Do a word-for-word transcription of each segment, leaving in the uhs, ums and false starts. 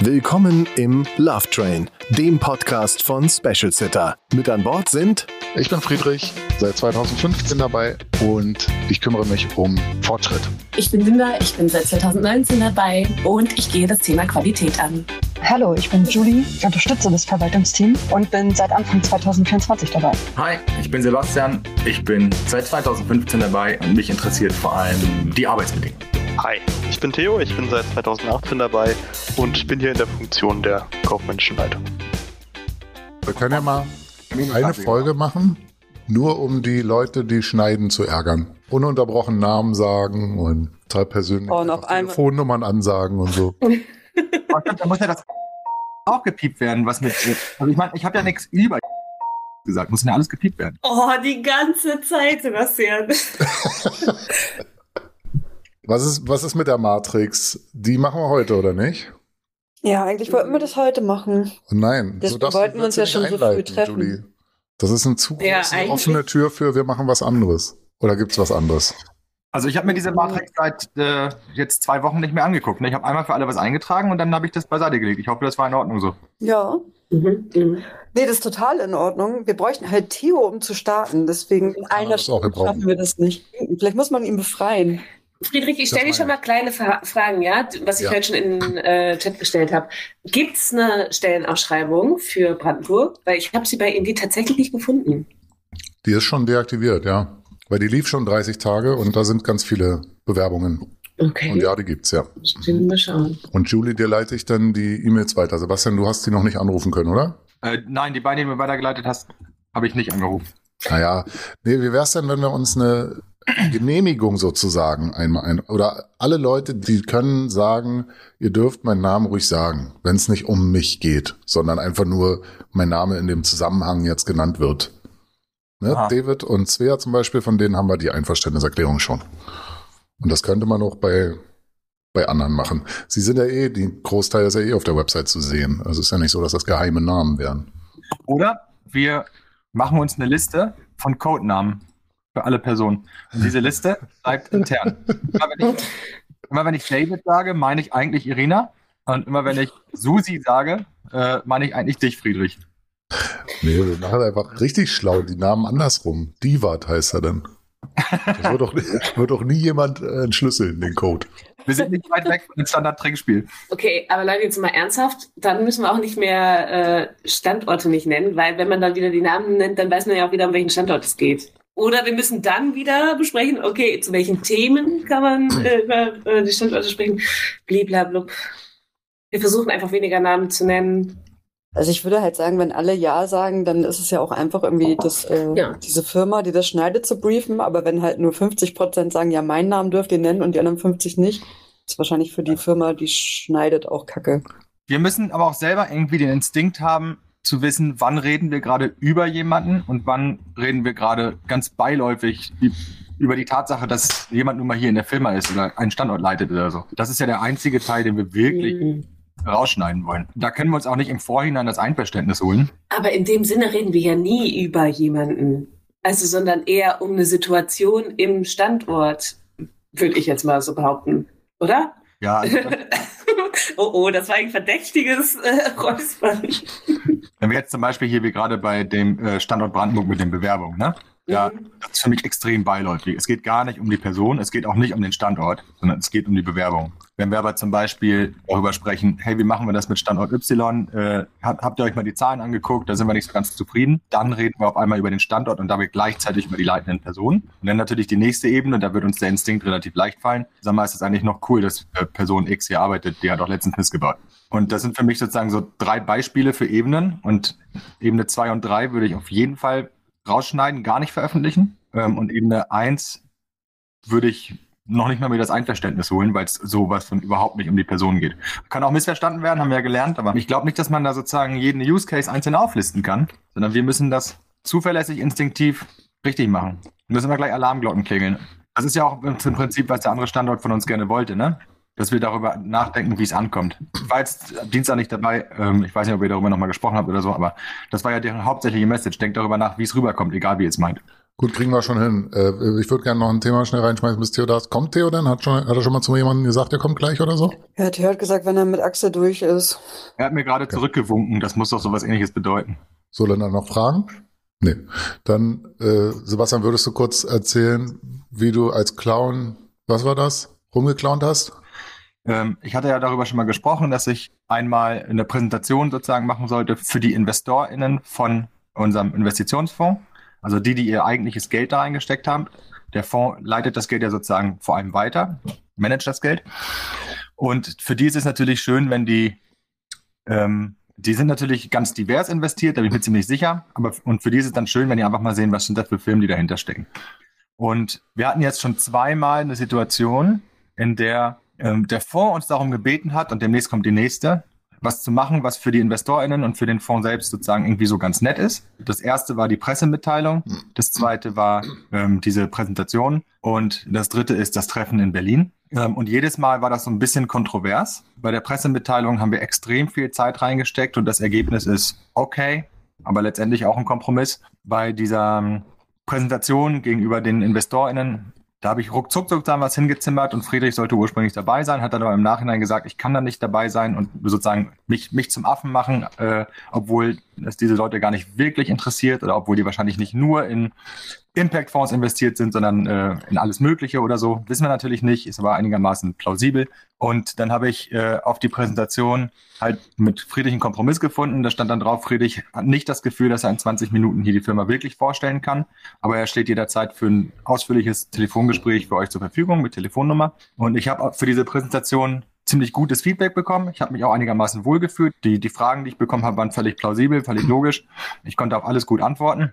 Willkommen im Love Train, dem Podcast von Special Sitter. Mit an Bord sind... Ich bin Friedrich, seit zweitausendfünfzehn dabei und ich kümmere mich um Fortschritt. Ich bin Linda, ich bin seit zweitausendneunzehn dabei und ich gehe das Thema Qualität an. Hallo, ich bin Julie, ich unterstütze das Verwaltungsteam und bin seit Anfang zweitausendvierundzwanzig dabei. Hi, ich bin Sebastian, ich bin seit zweitausendfünfzehn dabei und mich interessiert vor allem die Arbeitsbedingungen. Hi, ich bin Theo, ich bin seit zweitausendachtzehn dabei und bin hier in der Funktion der kaufmännischen Leitung. Wir können ja mal eine Folge machen, nur um die Leute, die schneiden, zu ärgern. Ununterbrochen Namen sagen und total persönlich oh, noch Telefonnummern ansagen und so. Da muss ja das auch gepiept werden, was mit... Also ich meine, ich habe ja nichts über gesagt, muss ja alles gepiept werden. Oh, die ganze Zeit, Sebastian. Was ist, was ist mit der Matrix? Die machen wir heute, oder nicht? Ja, eigentlich wollten wir das heute machen. Oh nein. Das so wollten wir uns ja schon so früh treffen. Julie. Das ist eine zu große Ja, offene Tür für wir machen was anderes. Oder gibt's was anderes? Also ich habe mir diese Matrix seit äh, jetzt zwei Wochen nicht mehr angeguckt. Ne? Ich habe einmal für alle was eingetragen und dann habe ich das beiseite gelegt. Ich hoffe, das war in Ordnung so. Ja. Mhm. Mhm. Nee, das ist total in Ordnung. Wir bräuchten halt Theo, um zu starten. Deswegen in einer Stunde schaffen wir das nicht. Vielleicht muss man ihn befreien. Friedrich, ich stelle dir schon mal kleine Fra- Fragen, ja, was ich ja. heute schon in den äh, Chat gestellt habe. Gibt es eine Stellenausschreibung für Brandenburg? Weil ich habe sie bei Indeed tatsächlich nicht gefunden. Die ist schon deaktiviert, ja. Weil die lief schon dreißig Tage und da sind ganz viele Bewerbungen. Okay. Und ja, die gibt's, ja. Mal schauen. Und Julie, dir leite ich dann die E-Mails weiter. Sebastian, du hast die noch nicht anrufen können, oder? Äh, nein, die beiden, die du mir weitergeleitet hast, habe ich nicht angerufen. Naja, nee, wie wär's denn, wenn wir uns eine Genehmigung sozusagen einmal ein, oder alle Leute, die können sagen, ihr dürft meinen Namen ruhig sagen, wenn es nicht um mich geht, sondern einfach nur mein Name in dem Zusammenhang jetzt genannt wird. Ne? David und Svea zum Beispiel, von denen haben wir die Einverständniserklärung schon. Und das könnte man auch bei, bei anderen machen. Sie sind ja eh, die Großteil ist ja eh auf der Website zu sehen. Also es ist ja nicht so, dass das geheime Namen wären. Oder wir machen uns eine Liste von Codenamen für alle Personen. Und diese Liste bleibt intern. Immer wenn ich, immer wenn ich David sage, meine ich eigentlich Irina. Und immer wenn ich Susi sage, äh, meine ich eigentlich dich, Friedrich. Nee, wir machen einfach richtig schlau. Die Namen andersrum. Divat heißt er dann. Das wird doch, wird doch nie jemand äh, entschlüsseln, den Code. Wir sind nicht weit weg von dem Standard-Trinkspiel. Okay, aber Leute, jetzt mal ernsthaft, dann müssen wir auch nicht mehr äh, Standorte nicht nennen, weil wenn man dann wieder die Namen nennt, dann weiß man ja auch wieder, um welchen Standort es geht. Oder wir müssen dann wieder besprechen, okay, zu welchen Themen kann man äh, über äh, die Standorte sprechen. Bliblablub. Wir versuchen einfach weniger Namen zu nennen. Also ich würde halt sagen, wenn alle Ja sagen, dann ist es ja auch einfach irgendwie das, äh, ja. diese Firma, die das schneidet, zu briefen. Aber wenn halt nur fünfzig Prozent sagen, ja, meinen Namen dürft ihr nennen und die anderen fünfzig nicht, ist wahrscheinlich für die Firma, die schneidet, auch Kacke. Wir müssen aber auch selber irgendwie den Instinkt haben, zu wissen, wann reden wir gerade über jemanden und wann reden wir gerade ganz beiläufig über die Tatsache, dass jemand nun mal hier in der Firma ist oder einen Standort leitet oder so. Das ist ja der einzige Teil, den wir wirklich mhm. rausschneiden wollen. Da können wir uns auch nicht im Vorhinein das Einverständnis holen. Aber in dem Sinne reden wir ja nie über jemanden. Also, sondern eher um eine Situation im Standort, würde ich jetzt mal so behaupten. Oder? Ja. Also oh, oh, das war ein verdächtiges äh, Räuspern. Wenn wir jetzt zum Beispiel hier wie gerade bei dem äh, Standort Brandenburg mit den Bewerbungen, ne? Ja, mhm. Das ist für mich extrem beiläufig. Es geht gar nicht um die Person, es geht auch nicht um den Standort, sondern es geht um die Bewerbung. Wenn wir aber zum Beispiel darüber sprechen, hey, wie machen wir das mit Standort Y? Äh, habt, habt ihr euch mal die Zahlen angeguckt? Da sind wir nicht so ganz zufrieden. Dann reden wir auf einmal über den Standort und dabei gleichzeitig über die leitenden Personen. Und dann natürlich die nächste Ebene, da wird uns der Instinkt relativ leicht fallen. Sag mal, ist es eigentlich noch cool, dass äh, Person X hier arbeitet, die hat auch letztens missgebaut. Und das sind für mich sozusagen so drei Beispiele für Ebenen. Und Ebene zwei und drei würde ich auf jeden Fall rausschneiden, gar nicht veröffentlichen. Ähm, und Ebene eins würde ich noch nicht mal mir das Einverständnis holen, weil es sowas von überhaupt nicht um die Person geht. Kann auch missverstanden werden, haben wir ja gelernt, aber ich glaube nicht, dass man da sozusagen jeden Use Case einzeln auflisten kann, sondern wir müssen das zuverlässig, instinktiv richtig machen. Wir müssen immer gleich Alarmglocken klingeln. Das ist ja auch im Prinzip, was der andere Standort von uns gerne wollte, ne? Dass wir darüber nachdenken, wie es ankommt. Ich war jetzt Dienstag nicht dabei, ähm, ich weiß nicht, ob ihr darüber nochmal gesprochen habt oder so, aber das war ja deren hauptsächliche Message. Denkt darüber nach, wie es rüberkommt, egal wie ihr es meint. Gut, kriegen wir schon hin. Äh, ich würde gerne noch ein Thema schnell reinschmeißen, bis Theo da ist. Kommt Theo denn? Hat, schon, hat er schon mal zu jemandem gesagt, er kommt gleich oder so? Ja, Theo hat gesagt, wenn er mit Axel durch ist. Er hat mir gerade okay. zurückgewunken, das muss doch sowas Ähnliches bedeuten. Soll er dann noch fragen? Nee. Dann, äh, Sebastian, würdest du kurz erzählen, wie du als Clown, was war das, rumgeklaunt hast? Ähm, ich hatte ja darüber schon mal gesprochen, dass ich einmal eine Präsentation sozusagen machen sollte für die InvestorInnen von unserem Investitionsfonds. Also die, die ihr eigentliches Geld da reingesteckt haben. Der Fonds leitet das Geld ja sozusagen vor allem weiter, managt das Geld. Und für die ist es natürlich schön, wenn die, ähm, die sind natürlich ganz divers investiert, da bin ich mir ziemlich sicher. Aber und für die ist es dann schön, wenn die einfach mal sehen, was sind das für Firmen, die dahinter stecken. Und wir hatten jetzt schon zweimal eine Situation, in der ähm, der Fonds uns darum gebeten hat, und demnächst kommt die nächste, was zu machen, was für die InvestorInnen und für den Fonds selbst sozusagen irgendwie so ganz nett ist. Das erste war die Pressemitteilung, das zweite war ähm, diese Präsentation und das dritte ist das Treffen in Berlin. Ähm, und jedes Mal war das so ein bisschen kontrovers. Bei der Pressemitteilung haben wir extrem viel Zeit reingesteckt und das Ergebnis ist okay, aber letztendlich auch ein Kompromiss. Bei dieser ähm, Präsentation gegenüber den InvestorInnen, da habe ich ruckzuck sozusagen was hingezimmert und Friedrich sollte ursprünglich dabei sein, hat dann aber im Nachhinein gesagt, ich kann da nicht dabei sein und sozusagen mich, mich zum Affen machen, äh, obwohl es diese Leute gar nicht wirklich interessiert oder obwohl die wahrscheinlich nicht nur in Impact-Fonds investiert sind, sondern äh, in alles Mögliche oder so. Wissen wir natürlich nicht, ist aber einigermaßen plausibel. Und dann habe ich äh, auf die Präsentation halt mit Friedrich einen Kompromiss gefunden. Da stand dann drauf, Friedrich hat nicht das Gefühl, dass er in zwanzig Minuten hier die Firma wirklich vorstellen kann, aber er steht jederzeit für ein ausführliches Telefongespräch für euch zur Verfügung mit Telefonnummer. Und ich habe für diese Präsentation ziemlich gutes Feedback bekommen. Ich habe mich auch einigermaßen wohlgefühlt. Die, die Fragen, die ich bekommen habe, waren völlig plausibel, völlig logisch. Ich konnte auf alles gut antworten.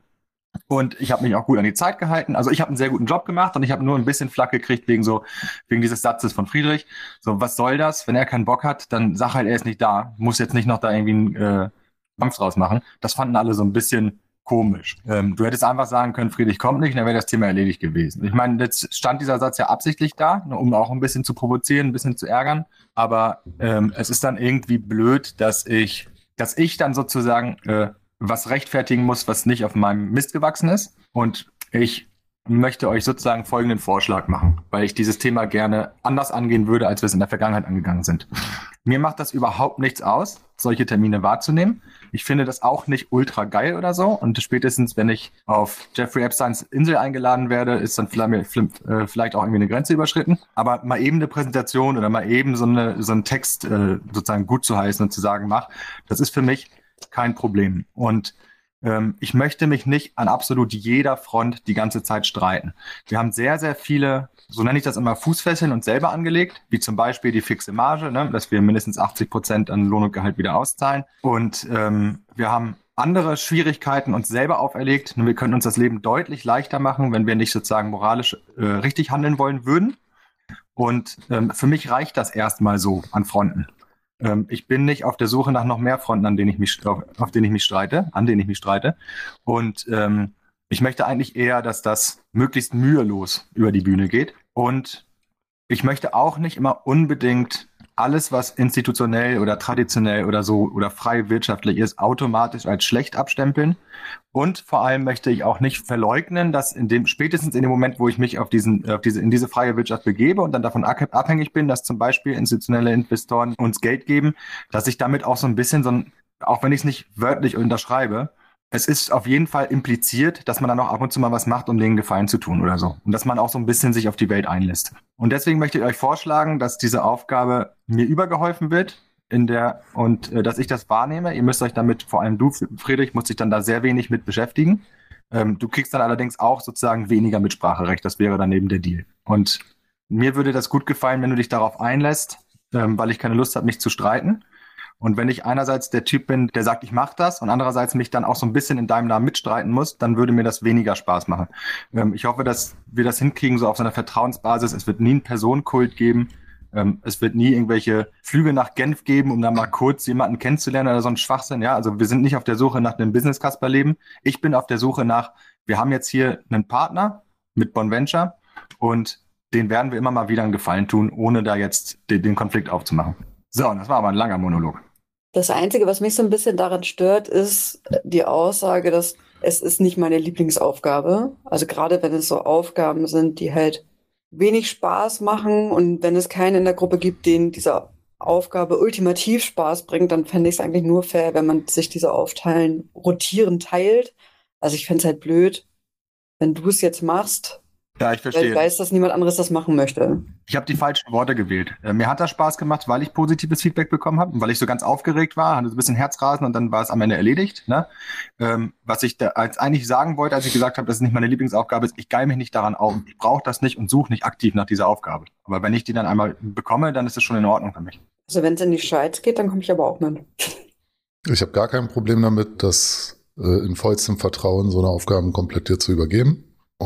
Und ich habe mich auch gut an die Zeit gehalten. Also ich habe einen sehr guten Job gemacht und ich habe nur ein bisschen Flack gekriegt wegen so wegen dieses Satzes von Friedrich. So, was soll das? Wenn er keinen Bock hat, dann sag halt, er ist nicht da. Muss jetzt nicht noch da irgendwie einen äh, Kampf draus machen. Das fanden alle so ein bisschen komisch. Ähm, du hättest einfach sagen können, Friedrich kommt nicht, dann wäre das Thema erledigt gewesen. Ich meine, jetzt stand dieser Satz ja absichtlich da, um auch ein bisschen zu provozieren, ein bisschen zu ärgern. Aber ähm, es ist dann irgendwie blöd, dass ich, dass ich dann sozusagen äh, was rechtfertigen muss, was nicht auf meinem Mist gewachsen ist. Und ich möchte euch sozusagen folgenden Vorschlag machen, weil ich dieses Thema gerne anders angehen würde, als wir es in der Vergangenheit angegangen sind. Mir macht das überhaupt nichts aus, solche Termine wahrzunehmen. Ich finde das auch nicht ultra geil oder so. Und spätestens, wenn ich auf Jeffrey Epsteins Insel eingeladen werde, ist dann vielleicht auch irgendwie eine Grenze überschritten. Aber mal eben eine Präsentation oder mal eben so, eine, so einen Text äh, sozusagen gut zu heißen und zu sagen, mach, das ist für mich kein Problem. Und ähm, ich möchte mich nicht an absolut jeder Front die ganze Zeit streiten. Wir haben sehr, sehr viele, so nenne ich das immer, Fußfesseln uns selber angelegt, wie zum Beispiel die fixe Marge, ne, dass wir mindestens achtzig Prozent an Lohn und Gehalt wieder auszahlen. Und ähm, wir haben andere Schwierigkeiten uns selber auferlegt. Wir können uns das Leben deutlich leichter machen, wenn wir nicht sozusagen moralisch äh, richtig handeln wollen würden. Und ähm, für mich reicht das erstmal so an Fronten. Ich bin nicht auf der Suche nach noch mehr Fronten, an denen ich mich, auf, auf denen ich mich streite, an denen ich mich streite. Und ähm, ich möchte eigentlich eher, dass das möglichst mühelos über die Bühne geht. Und ich möchte auch nicht immer unbedingt alles, was institutionell oder traditionell oder so oder frei wirtschaftlich ist, automatisch als schlecht abstempeln. Und vor allem möchte ich auch nicht verleugnen, dass in dem, spätestens in dem Moment, wo ich mich auf diesen, auf diese, in diese freie Wirtschaft begebe und dann davon abhängig bin, dass zum Beispiel institutionelle Investoren uns Geld geben, dass ich damit auch so ein bisschen so ein, auch wenn ich es nicht wörtlich unterschreibe, es ist auf jeden Fall impliziert, dass man dann auch ab und zu mal was macht, um denen Gefallen zu tun oder so. Und dass man auch so ein bisschen sich auf die Welt einlässt. Und deswegen möchte ich euch vorschlagen, dass diese Aufgabe mir übergeholfen wird in der und äh, dass ich das wahrnehme. Ihr müsst euch damit, vor allem du, Friedrich, musst dich dann da sehr wenig mit beschäftigen. Ähm, du kriegst dann allerdings auch sozusagen weniger Mitspracherecht. Das wäre dann eben der Deal. Und mir würde das gut gefallen, wenn du dich darauf einlässt, ähm, weil ich keine Lust habe, mich zu streiten. Und wenn ich einerseits der Typ bin, der sagt, ich mache das und andererseits mich dann auch so ein bisschen in deinem Namen mitstreiten muss, dann würde mir das weniger Spaß machen. Ähm, ich hoffe, dass wir das hinkriegen, so auf so einer Vertrauensbasis. Es wird nie einen Personenkult geben. Ähm, es wird nie irgendwelche Flüge nach Genf geben, um da mal kurz jemanden kennenzulernen oder so ein Schwachsinn. Ja, also wir sind nicht auf der Suche nach einem Business-Kasperleben. Ich bin auf der Suche nach, wir haben jetzt hier einen Partner mit Bonventure und den werden wir immer mal wieder einen Gefallen tun, ohne da jetzt den, den Konflikt aufzumachen. So, das war aber ein langer Monolog. Das Einzige, was mich so ein bisschen daran stört, ist die Aussage, dass es ist nicht meine Lieblingsaufgabe. Also gerade wenn es so Aufgaben sind, die halt wenig Spaß machen und wenn es keinen in der Gruppe gibt, denen diese Aufgabe ultimativ Spaß bringt, dann fände ich es eigentlich nur fair, wenn man sich diese Aufteilen rotierend teilt. Also ich fände es halt blöd, wenn du es jetzt machst, Ja, ich weil verstehe. ich weiß, dass niemand anderes das machen möchte. Ich habe die falschen Worte gewählt. Äh, mir hat das Spaß gemacht, weil ich positives Feedback bekommen habe und weil ich so ganz aufgeregt war, hatte so ein bisschen Herzrasen und dann war es am Ende erledigt. Ne? Ähm, was ich da als eigentlich sagen wollte, als ich gesagt habe, dass es nicht meine Lieblingsaufgabe ist, ich geil mich nicht daran auf. Ich brauche das nicht und suche nicht aktiv nach dieser Aufgabe. Aber wenn ich die dann einmal bekomme, dann ist es schon in Ordnung für mich. Also wenn es in die Schweiz geht, dann komme ich aber auch mit. Ich habe gar kein Problem damit, das äh, in vollstem Vertrauen so eine Aufgaben komplett dir zu übergeben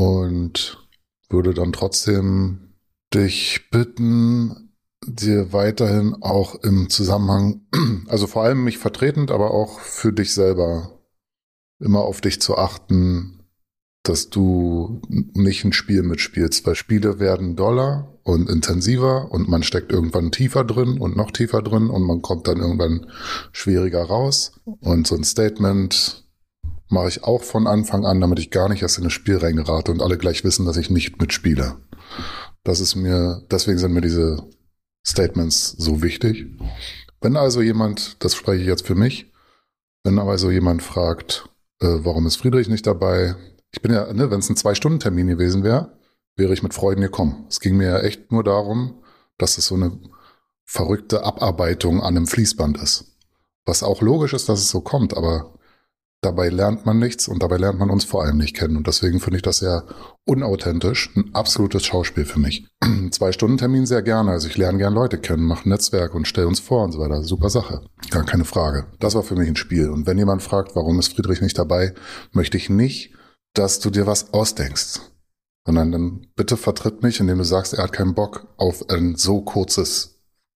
und würde dann trotzdem dich bitten, dir weiterhin auch im Zusammenhang, also vor allem mich vertretend, aber auch für dich selber immer auf dich zu achten, dass du nicht ein Spiel mitspielst, weil Spiele werden doller und intensiver und man steckt irgendwann tiefer drin und noch tiefer drin und man kommt dann irgendwann schwieriger raus. Und so ein Statement mache ich auch von Anfang an, damit ich gar nicht erst in das Spiel reingerate und alle gleich wissen, dass ich nicht mitspiele. Das ist mir, deswegen sind mir diese Statements so wichtig. Wenn also jemand, das spreche ich jetzt für mich, wenn aber also jemand fragt, äh, warum ist Friedrich nicht dabei? Ich bin ja, ne, wenn es ein Zwei-Stunden-Termin gewesen wäre, wäre ich mit Freuden gekommen. Es ging mir ja echt nur darum, dass es so eine verrückte Abarbeitung an einem Fließband ist. Was auch logisch ist, dass es so kommt, aber dabei lernt man nichts und dabei lernt man uns vor allem nicht kennen. Und deswegen finde ich das sehr unauthentisch, ein absolutes Schauspiel für mich. Zwei-Stunden-Termin sehr gerne. Also ich lerne gern Leute kennen, mache ein Netzwerk und stelle uns vor und so weiter. Super Sache. Gar keine Frage. Das war für mich ein Spiel. Und wenn jemand fragt, warum ist Friedrich nicht dabei, möchte ich nicht, dass du dir was ausdenkst. Sondern dann bitte vertritt mich, indem du sagst, er hat keinen Bock auf ein so kurzes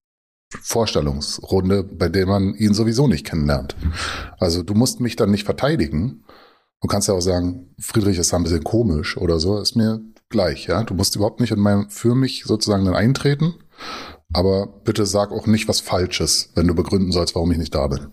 Vorstellungsrunde, bei der man ihn sowieso nicht kennenlernt. Also du musst mich dann nicht verteidigen. Du kannst ja auch sagen, Friedrich ist da ein bisschen komisch oder so, ist mir gleich, ja. Du musst überhaupt nicht in meinem, für mich sozusagen dann eintreten, aber bitte sag auch nicht was Falsches, wenn du begründen sollst, warum ich nicht da bin.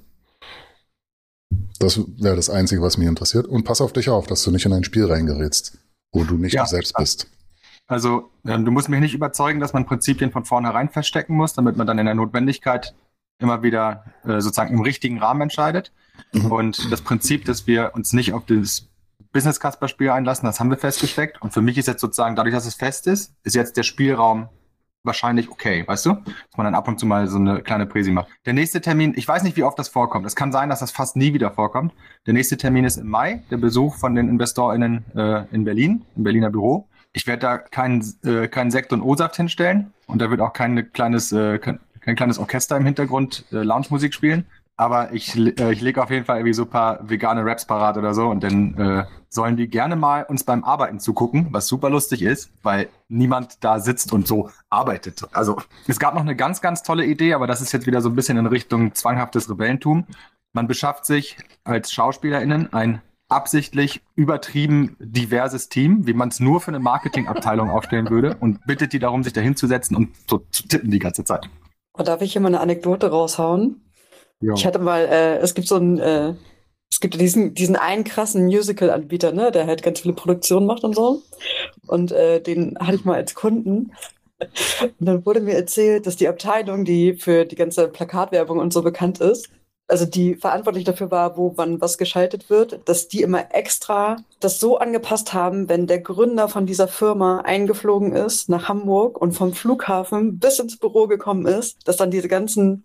Das wäre das Einzige, was mich interessiert. Und pass auf dich auf, dass du nicht in ein Spiel reingerätst, wo du nicht Ja, du selbst bist. Also ähm, du musst mich nicht überzeugen, dass man Prinzipien von vornherein feststecken muss, damit man dann in der Notwendigkeit immer wieder äh, sozusagen im richtigen Rahmen entscheidet. Mhm. Und das Prinzip, dass wir uns nicht auf das Business-Kasper-Spiel einlassen, das haben wir festgesteckt. Und für mich ist jetzt sozusagen, dadurch, dass es fest ist, ist jetzt der Spielraum wahrscheinlich okay, weißt du? Dass man dann ab und zu mal so eine kleine Präsi macht. Der nächste Termin, ich weiß nicht, wie oft das vorkommt. Es kann sein, dass das fast nie wieder vorkommt. Der nächste Termin ist im Mai, der Besuch von den InvestorInnen äh, in Berlin, im Berliner Büro. Ich werde da keinen äh, keinen Sekt und O-Saft hinstellen und da wird auch kein kleines äh, kein, kein kleines Orchester im Hintergrund äh, Lounge-Musik spielen. Aber ich, äh, ich lege auf jeden Fall irgendwie so ein paar vegane Raps parat oder so und dann äh, sollen die gerne mal uns beim Arbeiten zugucken, was super lustig ist, weil niemand da sitzt und so arbeitet. Also es gab noch eine ganz, ganz tolle Idee, aber das ist jetzt wieder so ein bisschen in Richtung zwanghaftes Rebellentum. Man beschafft sich als SchauspielerInnen ein absichtlich übertrieben diverses Team, wie man es nur für eine Marketingabteilung aufstellen würde und bittet die darum, sich da hinzusetzen und so zu tippen die ganze Zeit. Darf ich hier mal eine Anekdote raushauen? Ja. Ich hatte mal, äh, es gibt so einen, äh, es gibt diesen, diesen einen krassen Musical-Anbieter, ne, der halt ganz viele Produktionen macht und so. Und äh, den hatte ich mal als Kunden. Und dann wurde mir erzählt, dass die Abteilung, die für die ganze Plakatwerbung und so bekannt ist, also die verantwortlich dafür war, wo wann was geschaltet wird, dass die immer extra das so angepasst haben, wenn der Gründer von dieser Firma eingeflogen ist nach Hamburg und vom Flughafen bis ins Büro gekommen ist, dass dann diese ganzen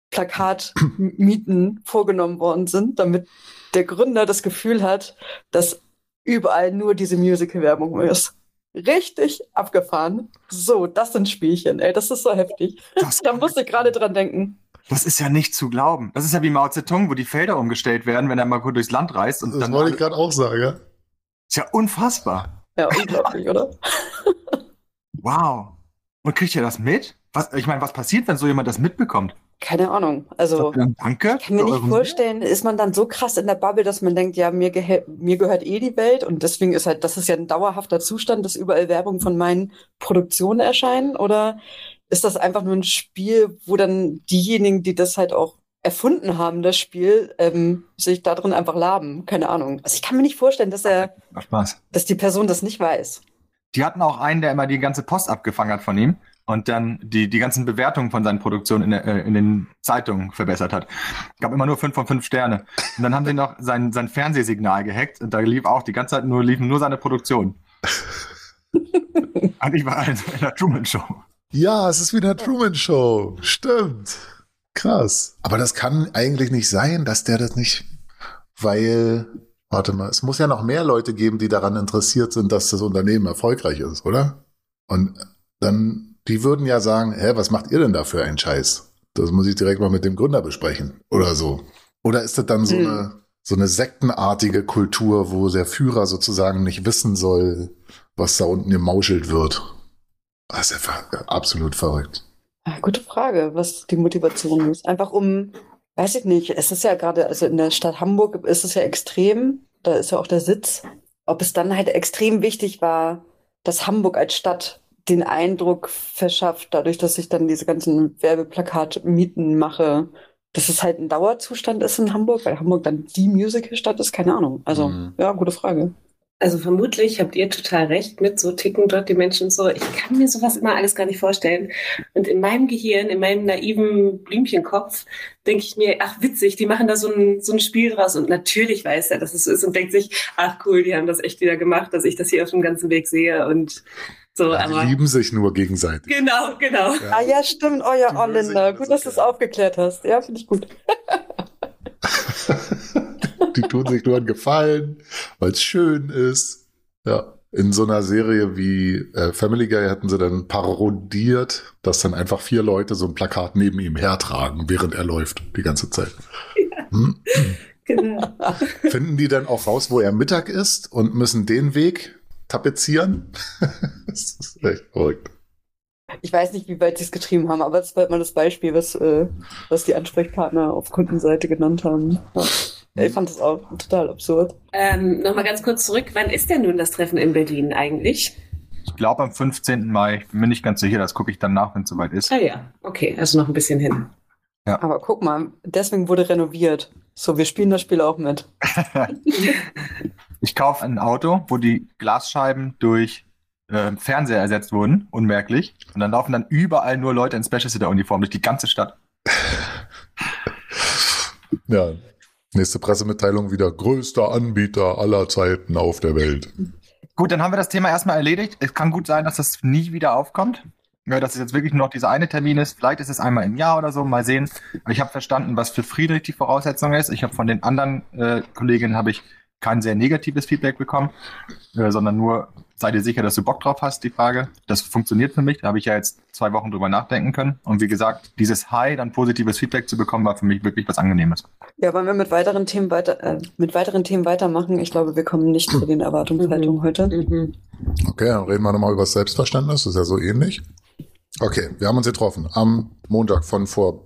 Plakatmieten vorgenommen worden sind, damit der Gründer das Gefühl hat, dass überall nur diese Musical-Werbung ist. Richtig abgefahren. So, das sind Spielchen, ey, das ist so heftig. Das da musste ich gerade dran denken. Das ist ja nicht zu glauben. Das ist ja wie Mao Zedong, wo die Felder umgestellt werden, wenn er mal gut durchs Land reist. Und das dann wollte ich gerade auch sagen, ja. Ist ja unfassbar. Ja, unglaublich, oder? Wow. Und kriegt ihr das mit? Was, ich meine, was passiert, wenn so jemand das mitbekommt? Keine Ahnung. Also, danke. Ich kann mir nicht vorstellen, ist man dann so krass in der Bubble, dass man denkt, ja, mir, gehe- mir gehört eh die Welt und deswegen ist halt, das ist ja ein dauerhafter Zustand, dass überall Werbung von meinen Produktionen erscheinen, oder ist das einfach nur ein Spiel, wo dann diejenigen, die das halt auch erfunden haben, das Spiel, ähm, sich da drin einfach laben. Keine Ahnung. Also ich kann mir nicht vorstellen, dass er, Macht Spaß. dass die Person das nicht weiß. Die hatten auch einen, der immer die ganze Post abgefangen hat von ihm und dann die, die ganzen Bewertungen von seinen Produktionen in, der, äh, in den Zeitungen verbessert hat. Gab immer nur fünf von fünf Sterne. Und dann haben sie noch sein, sein Fernsehsignal gehackt und da lief auch die ganze Zeit nur, liefen nur seine Produktionen. Eigentlich war er in der Truman-Show. Ja, es ist wie eine Truman-Show. Stimmt. Krass. Aber das kann eigentlich nicht sein, dass der das nicht, weil, warte mal, es muss ja noch mehr Leute geben, die daran interessiert sind, dass das Unternehmen erfolgreich ist, oder? Und dann, die würden ja sagen, hä, was macht ihr denn da für einen Scheiß? Das muss ich direkt mal mit dem Gründer besprechen oder so. Oder ist das dann so, hm. eine, so eine sektenartige Kultur, wo der Führer sozusagen nicht wissen soll, was da unten gemauschelt wird? Das ist einfach absolut verrückt. Gute Frage, was die Motivation ist. Einfach um, weiß ich nicht, es ist ja gerade, also in der Stadt Hamburg ist es ja extrem, da ist ja auch der Sitz. Ob es dann halt extrem wichtig war, dass Hamburg als Stadt den Eindruck verschafft, dadurch, dass ich dann diese ganzen Werbeplakatmieten mache, dass es halt ein Dauerzustand ist in Hamburg, weil Hamburg dann die Musicalstadt ist, keine Ahnung. Also, mhm. ja, gute Frage. Also vermutlich habt ihr total recht mit, so ticken dort die Menschen so. Ich kann mir sowas immer alles gar nicht vorstellen. Und in meinem Gehirn, in meinem naiven Blümchenkopf, denke ich mir, ach witzig, die machen da so ein, so ein Spiel draus. Und natürlich weiß er, dass es so ist und denkt sich, ach cool, die haben das echt wieder gemacht, dass ich das hier auf dem ganzen Weg sehe und so. Ja, die aber lieben sich nur gegenseitig. Genau, genau. Ja. Ah ja, stimmt. Oh ja, oh Linda, gut, dass du es aufgeklärt hast. Ja, finde ich gut. Die tun sich nur einen Gefallen, weil es schön ist. Ja. In so einer Serie wie äh, Family Guy hatten sie dann parodiert, dass dann einfach vier Leute so ein Plakat neben ihm hertragen, während er läuft, die ganze Zeit. Ja, hm? Genau. Finden die dann auch raus, wo er Mittag ist und müssen den Weg tapezieren? Das ist echt verrückt. Ich weiß nicht, wie weit sie es getrieben haben, aber das war mal das Beispiel, was, äh, was die Ansprechpartner auf Kundenseite genannt haben. Ja. Ich fand das auch total absurd. Ähm, Nochmal ganz kurz zurück. Wann ist denn nun das Treffen in Berlin eigentlich? Ich glaube am fünfzehnten Mai. Ich bin mir nicht ganz sicher. Das gucke ich dann nach, wenn es soweit ist. Ah ja, okay. Also noch ein bisschen hin. Ja. Aber guck mal, deswegen wurde renoviert. So, wir spielen das Spiel auch mit. Ich kaufe ein Auto, wo die Glasscheiben durch äh, Fernseher ersetzt wurden, unmerklich. Und dann laufen dann überall nur Leute in Special-Sitter-Uniform durch die ganze Stadt. Ja. Nächste Pressemitteilung wieder, größter Anbieter aller Zeiten auf der Welt. Gut, dann haben wir das Thema erstmal erledigt. Es kann gut sein, dass das nie wieder aufkommt. Ja, dass es jetzt wirklich nur noch dieser eine Termin ist. Vielleicht ist es einmal im Jahr oder so, mal sehen. Aber ich habe verstanden, was für Friedrich die Voraussetzung ist. Ich habe von den anderen äh, Kolleginnen habe ich kein sehr negatives Feedback bekommen, äh, sondern nur, sei dir sicher, dass du Bock drauf hast, die Frage. Das funktioniert für mich. Da habe ich ja jetzt zwei Wochen drüber nachdenken können. Und wie gesagt, dieses High, dann positives Feedback zu bekommen, war für mich wirklich was Angenehmes. Ja, wollen wir mit weiteren Themen weiter, äh, mit weiteren Themen weitermachen? Ich glaube, wir kommen nicht zu den Erwartungshaltungen mhm. heute. Mhm. Okay, dann reden wir nochmal über das Selbstverständnis. Das ist ja so ähnlich. Okay, wir haben uns getroffen am Montag von vor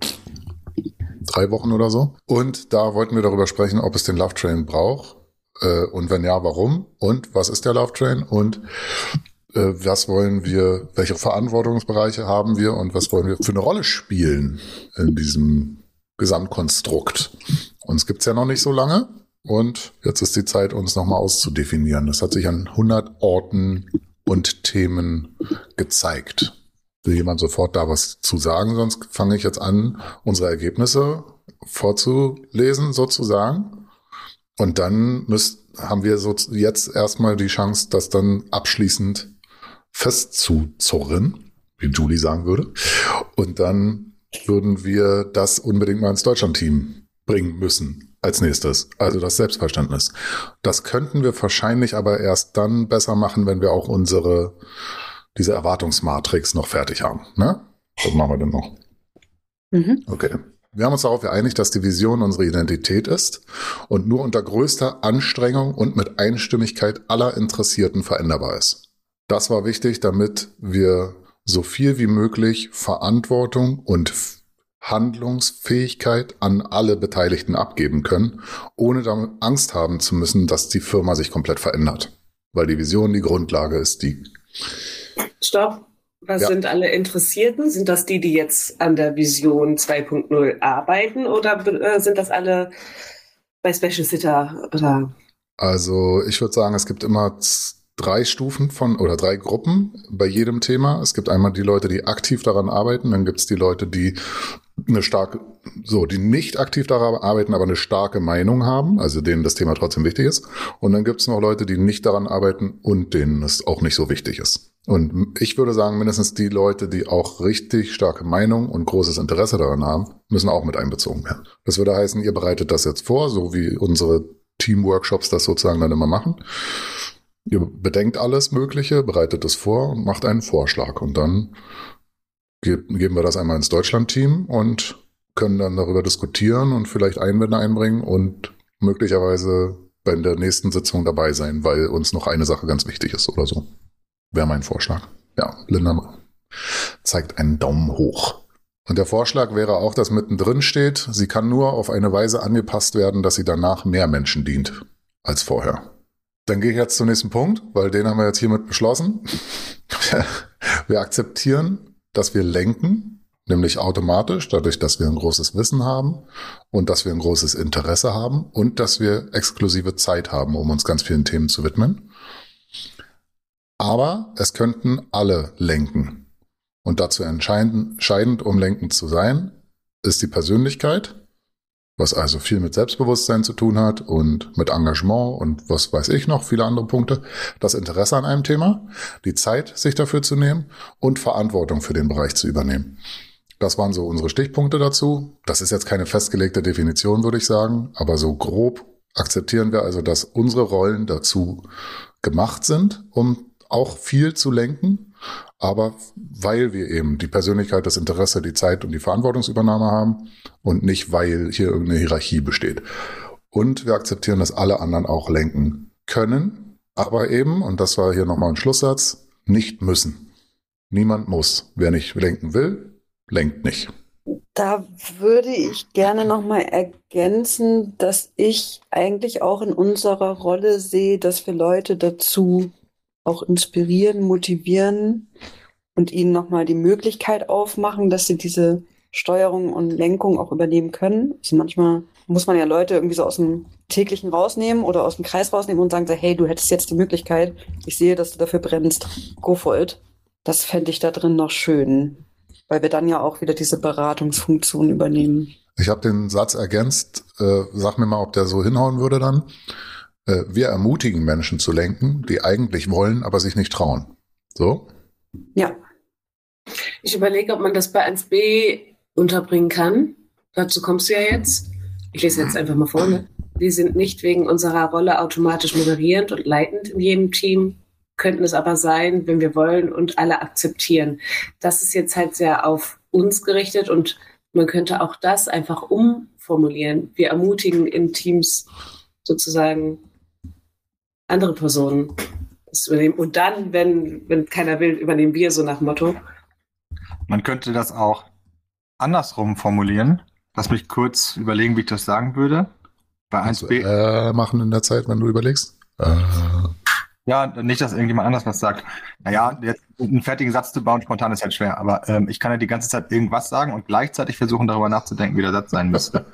drei Wochen oder so. Und da wollten wir darüber sprechen, ob es den Love Train braucht. Äh, und wenn ja, warum? Und was ist der Love Train? Und äh, was wollen wir, welche Verantwortungsbereiche haben wir und was wollen wir für eine Rolle spielen in diesem Gesamtkonstrukt? Uns gibt's ja noch nicht so lange und jetzt ist die Zeit, uns nochmal auszudefinieren. Das hat sich an hundert Orten und Themen gezeigt. Will jemand sofort da was zu sagen? Sonst fange ich jetzt an, unsere Ergebnisse vorzulesen sozusagen. Und dann müsst, haben wir so jetzt erstmal die Chance, das dann abschließend festzuzurren, wie Julie sagen würde. Und dann würden wir das unbedingt mal ins Deutschland-Team bringen müssen als nächstes. Also das Selbstverständnis. Das könnten wir wahrscheinlich aber erst dann besser machen, wenn wir auch unsere, diese Erwartungsmatrix noch fertig haben. Ne? Was machen wir denn noch? Mhm. Okay. Wir haben uns darauf geeinigt, dass die Vision unsere Identität ist und nur unter größter Anstrengung und mit Einstimmigkeit aller Interessierten veränderbar ist. Das war wichtig, damit wir so viel wie möglich Verantwortung und Handlungsfähigkeit an alle Beteiligten abgeben können, ohne damit Angst haben zu müssen, dass die Firma sich komplett verändert. Weil die Vision die Grundlage ist, die... Stopp. Was Ja. sind alle Interessierten? Sind das die, die jetzt an der Vision zwei Punkt null arbeiten oder äh, sind das alle bei Special Sitter? Oder? Also ich würde sagen, es gibt immer z- drei Stufen von oder drei Gruppen bei jedem Thema. Es gibt einmal die Leute, die aktiv daran arbeiten, dann gibt es die Leute, die eine starke, so, die nicht aktiv daran arbeiten, aber eine starke Meinung haben, also denen das Thema trotzdem wichtig ist. Und dann gibt es noch Leute, die nicht daran arbeiten und denen es auch nicht so wichtig ist. Und ich würde sagen, mindestens die Leute, die auch richtig starke Meinung und großes Interesse daran haben, müssen auch mit einbezogen werden. Das würde heißen, ihr bereitet das jetzt vor, so wie unsere Teamworkshops das sozusagen dann immer machen. Ihr bedenkt alles Mögliche, bereitet es vor und macht einen Vorschlag. Und dann ge- geben wir das einmal ins Deutschland-Team und können dann darüber diskutieren und vielleicht Einwände einbringen und möglicherweise bei der nächsten Sitzung dabei sein, weil uns noch eine Sache ganz wichtig ist oder so. Wäre mein Vorschlag. Ja, Linda zeigt einen Daumen hoch. Und der Vorschlag wäre auch, dass mittendrin steht, sie kann nur auf eine Weise angepasst werden, dass sie danach mehr Menschen dient als vorher. Dann gehe ich jetzt zum nächsten Punkt, weil den haben wir jetzt hiermit beschlossen. Wir akzeptieren, dass wir lenken, nämlich automatisch, dadurch, dass wir ein großes Wissen haben und dass wir ein großes Interesse haben und dass wir exklusive Zeit haben, um uns ganz vielen Themen zu widmen. Aber es könnten alle lenken. Und dazu entscheidend, entscheidend, um lenkend zu sein, ist die Persönlichkeit, was also viel mit Selbstbewusstsein zu tun hat und mit Engagement und was weiß ich noch, viele andere Punkte. Das Interesse an einem Thema, die Zeit, sich dafür zu nehmen und Verantwortung für den Bereich zu übernehmen. Das waren so unsere Stichpunkte dazu. Das ist jetzt keine festgelegte Definition, würde ich sagen, aber so grob akzeptieren wir also, dass unsere Rollen dazu gemacht sind, um auch viel zu lenken, aber weil wir eben die Persönlichkeit, das Interesse, die Zeit und die Verantwortungsübernahme haben und nicht, weil hier irgendeine Hierarchie besteht. Und wir akzeptieren, dass alle anderen auch lenken können, aber eben, und das war hier nochmal ein Schlusssatz, nicht müssen. Niemand muss. Wer nicht lenken will, lenkt nicht. Da würde ich gerne nochmal ergänzen, dass ich eigentlich auch in unserer Rolle sehe, dass wir Leute dazu auch inspirieren, motivieren und ihnen nochmal die Möglichkeit aufmachen, dass sie diese Steuerung und Lenkung auch übernehmen können. Also manchmal muss man ja Leute irgendwie so aus dem täglichen rausnehmen oder aus dem Kreis rausnehmen und sagen so, hey, du hättest jetzt die Möglichkeit, ich sehe, dass du dafür brennst, go for it. Das fände ich da drin noch schön, weil wir dann ja auch wieder diese Beratungsfunktion übernehmen. Ich habe den Satz ergänzt, äh, sag mir mal, ob der so hinhauen würde dann. Wir ermutigen Menschen zu lenken, die eigentlich wollen, aber sich nicht trauen. So? Ja. Ich überlege, ob man das bei eins b unterbringen kann. Dazu kommst du ja jetzt. Ich lese jetzt einfach mal vor. Ne? Wir sind nicht wegen unserer Rolle automatisch moderierend und leitend in jedem Team, könnten es aber sein, wenn wir wollen und alle akzeptieren. Das ist jetzt halt sehr auf uns gerichtet und man könnte auch das einfach umformulieren. Wir ermutigen in Teams sozusagen andere Personen das übernehmen. Und dann, wenn, wenn keiner will, übernehmen wir, so nach Motto. Man könnte das auch andersrum formulieren. Lass mich kurz überlegen, wie ich das sagen würde. Bei eins b. Äh, machen in der Zeit, wenn du überlegst. Äh. Ja, nicht, dass irgendjemand anders was sagt. Naja, jetzt einen fertigen Satz zu bauen, spontan ist halt schwer. Aber ähm, ich kann ja die ganze Zeit irgendwas sagen und gleichzeitig versuchen, darüber nachzudenken, wie der Satz sein müsste.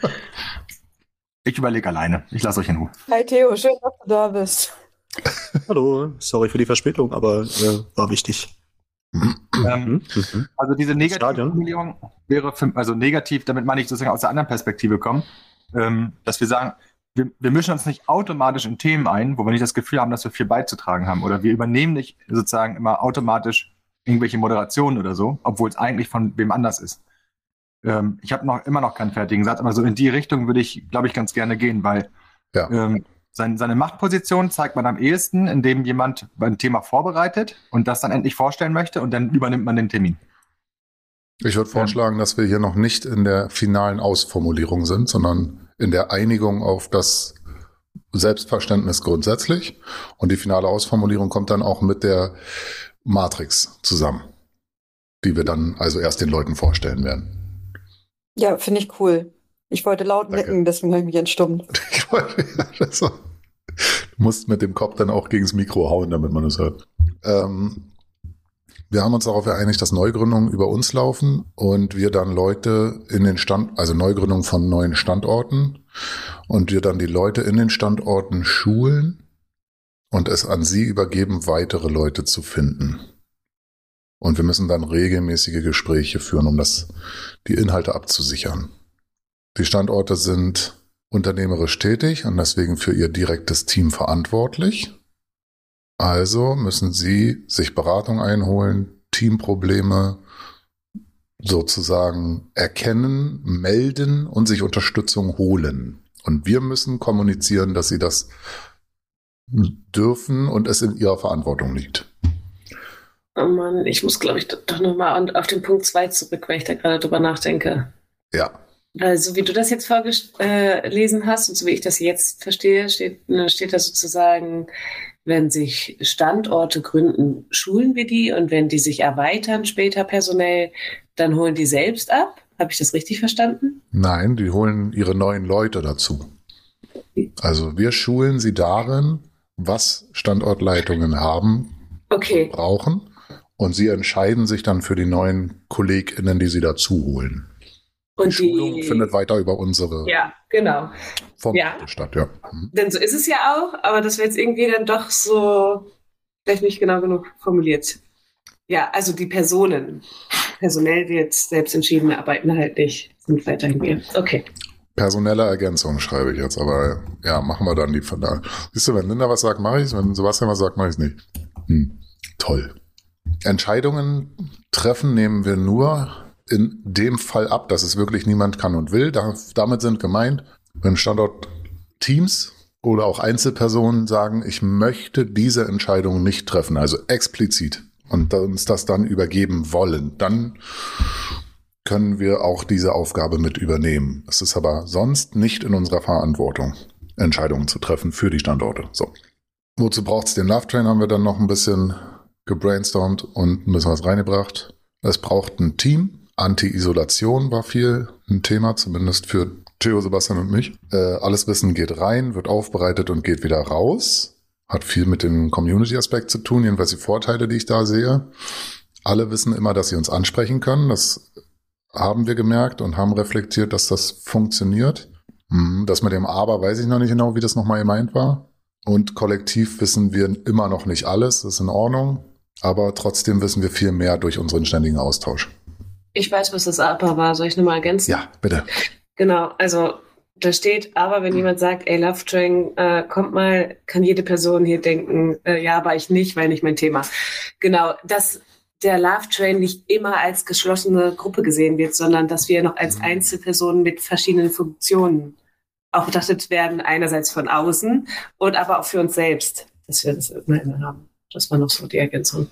Ich überlege alleine. Ich lasse euch in Ruhe. Hi Theo, schön, dass du da bist. Hallo, sorry für die Verspätung, aber äh, war wichtig. Ähm, Mhm. also diese negative Stadion. Formulierung wäre, für, also negativ, damit meine ich sozusagen aus der anderen Perspektive kommen, ähm, dass wir sagen, wir, wir mischen uns nicht automatisch in Themen ein, wo wir nicht das Gefühl haben, dass wir viel beizutragen haben. Oder wir übernehmen nicht sozusagen immer automatisch irgendwelche Moderationen oder so, obwohl es eigentlich von wem anders ist. Ähm, ich habe noch immer noch keinen fertigen Satz, aber so in die Richtung würde ich, glaube ich, ganz gerne gehen, weil Ja. ähm, sein, seine Machtposition zeigt man am ehesten, indem jemand ein Thema vorbereitet und das dann endlich vorstellen möchte und dann übernimmt man den Termin. Ich würde vorschlagen, dass wir hier noch nicht in der finalen Ausformulierung sind, sondern in der Einigung auf das Selbstverständnis grundsätzlich. Und die finale Ausformulierung kommt dann auch mit der Matrix zusammen, die wir dann also erst den Leuten vorstellen werden. Ja, finde ich cool. Ich wollte laut Danke. nicken, deswegen habe ich mich entstummt. Ich wollte- ja, das war- Du musst mit dem Kopf dann auch gegen das Mikro hauen, damit man es hört. Ähm, Wir haben uns darauf geeinigt, dass Neugründungen über uns laufen und wir dann Leute in den Stand, also Neugründungen von neuen Standorten und wir dann die Leute in den Standorten schulen und es an sie übergeben, weitere Leute zu finden. Und wir müssen dann regelmäßige Gespräche führen, um das, die Inhalte abzusichern. Die Standorte sind unternehmerisch tätig und deswegen für ihr direktes Team verantwortlich. Also müssen sie sich Beratung einholen, Teamprobleme sozusagen erkennen, melden und sich Unterstützung holen. Und wir müssen kommunizieren, dass sie das dürfen und es in ihrer Verantwortung liegt. Oh Mann, ich muss, glaube ich, doch nochmal auf den Punkt zwei zurück, weil ich da gerade drüber nachdenke. Ja. Weil so wie du das jetzt vorgelesen hast und so wie ich das jetzt verstehe, steht, steht da sozusagen, wenn sich Standorte gründen, schulen wir die und wenn die sich erweitern später personell, dann holen die selbst ab. Habe ich das richtig verstanden? Nein, die holen ihre neuen Leute dazu. Also wir schulen sie darin, was Standortleitungen haben, okay, brauchen und sie entscheiden sich dann für die neuen KollegInnen, die sie dazu holen. Und die Schulung die findet weiter über unsere ja, genau. Formate ja. statt, ja. Mhm. Denn so ist es ja auch, aber das wird jetzt irgendwie dann doch so vielleicht nicht genau genug formuliert. Ja, also die Personen, personell wird selbst entschieden, arbeiten halt nicht, sind weiterhin wir. Okay. Personelle Ergänzung schreibe ich jetzt, aber ja, machen wir dann die von da. Siehst du, wenn Linda was sagt, mache ich es, wenn Sebastian was sagt, mache ich es nicht. Hm. Toll. Entscheidungen treffen nehmen wir nur in dem Fall ab, dass es wirklich niemand kann und will. Da, damit sind gemeint, wenn Standortteams oder auch Einzelpersonen sagen, ich möchte diese Entscheidung nicht treffen, also explizit, und uns das dann übergeben wollen, dann können wir auch diese Aufgabe mit übernehmen. Es ist aber sonst nicht in unserer Verantwortung, Entscheidungen zu treffen für die Standorte. So. Wozu braucht es den Love Train, haben wir dann noch ein bisschen gebrainstormt und ein bisschen was reingebracht. Es braucht ein Team. Anti-Isolation war viel ein Thema, zumindest für Theo, Sebastian und mich. Äh, alles Wissen geht rein, wird aufbereitet und geht wieder raus. Hat viel mit dem Community-Aspekt zu tun, jedenfalls die Vorteile, die ich da sehe. Alle wissen immer, dass sie uns ansprechen können. Das haben wir gemerkt und haben reflektiert, dass das funktioniert. Das mit dem Aber weiß ich noch nicht genau, wie das nochmal gemeint war. Und kollektiv wissen wir immer noch nicht alles, das ist in Ordnung. Aber trotzdem wissen wir viel mehr durch unseren ständigen Austausch. Ich weiß, was das Aber war. Soll ich nochmal ergänzen? Ja, bitte. Genau, also da steht, aber wenn jemand sagt, ey, Love Train, äh, kommt mal, kann jede Person hier denken, äh, ja, aber ich nicht, weil nicht mein Thema. Genau, dass der Love Train nicht immer als geschlossene Gruppe gesehen wird, sondern dass wir noch als Einzelpersonen mit verschiedenen Funktionen auch betrachtet werden, einerseits von außen und aber auch für uns selbst, dass wir das immer haben. Das war noch so die Ergänzung.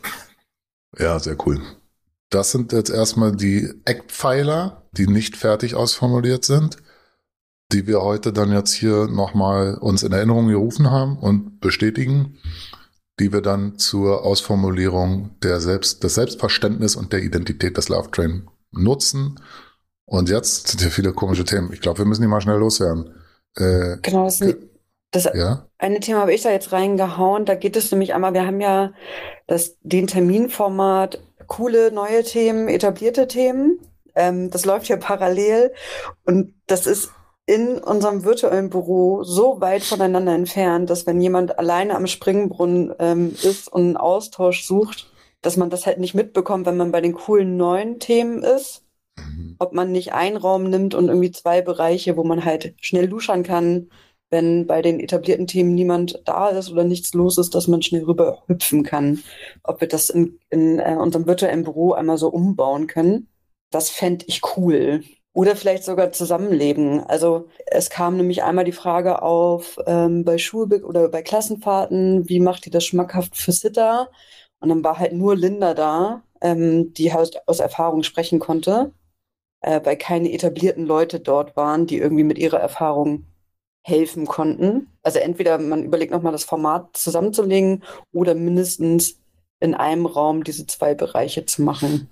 Ja, sehr cool. Das sind jetzt erstmal die Eckpfeiler, die nicht fertig ausformuliert sind, die wir heute dann jetzt hier nochmal uns in Erinnerung gerufen haben und bestätigen, die wir dann zur Ausformulierung der Selbst, des Selbstverständnis und der Identität des Love Train nutzen. Und jetzt sind hier viele komische Themen. Ich glaube, wir müssen die mal schnell loswerden. Äh, genau, das, das ja? eine Thema habe ich da jetzt reingehauen. Da geht es nämlich einmal, wir haben ja das, den Terminformat coole neue Themen, etablierte Themen. Ähm, das läuft ja parallel und das ist in unserem virtuellen Büro so weit voneinander entfernt, dass wenn jemand alleine am Springbrunnen ähm, ist und einen Austausch sucht, dass man das halt nicht mitbekommt, wenn man bei den coolen neuen Themen ist. Mhm. Ob man nicht einen Raum nimmt und irgendwie zwei Bereiche, wo man halt schnell luschern kann, wenn bei den etablierten Themen niemand da ist oder nichts los ist, dass man schnell rüber hüpfen kann. Ob wir das in, in äh, unserem virtuellen Büro einmal so umbauen können, das fände ich cool. Oder vielleicht sogar zusammenleben. Also es kam nämlich einmal die Frage auf ähm, bei Schulbe- oder bei Klassenfahrten, wie macht ihr das schmackhaft für Sitter? Und dann war halt nur Linda da, ähm, die halt aus Erfahrung sprechen konnte, äh, weil keine etablierten Leute dort waren, die irgendwie mit ihrer Erfahrung helfen konnten. Also entweder man überlegt nochmal das Format zusammenzulegen oder mindestens in einem Raum diese zwei Bereiche zu machen.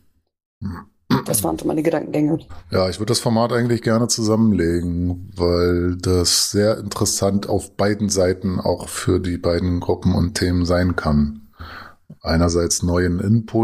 Das waren so meine Gedankengänge. Ja, ich würde das Format eigentlich gerne zusammenlegen, weil das sehr interessant auf beiden Seiten auch für die beiden Gruppen und Themen sein kann. Einerseits neuen Input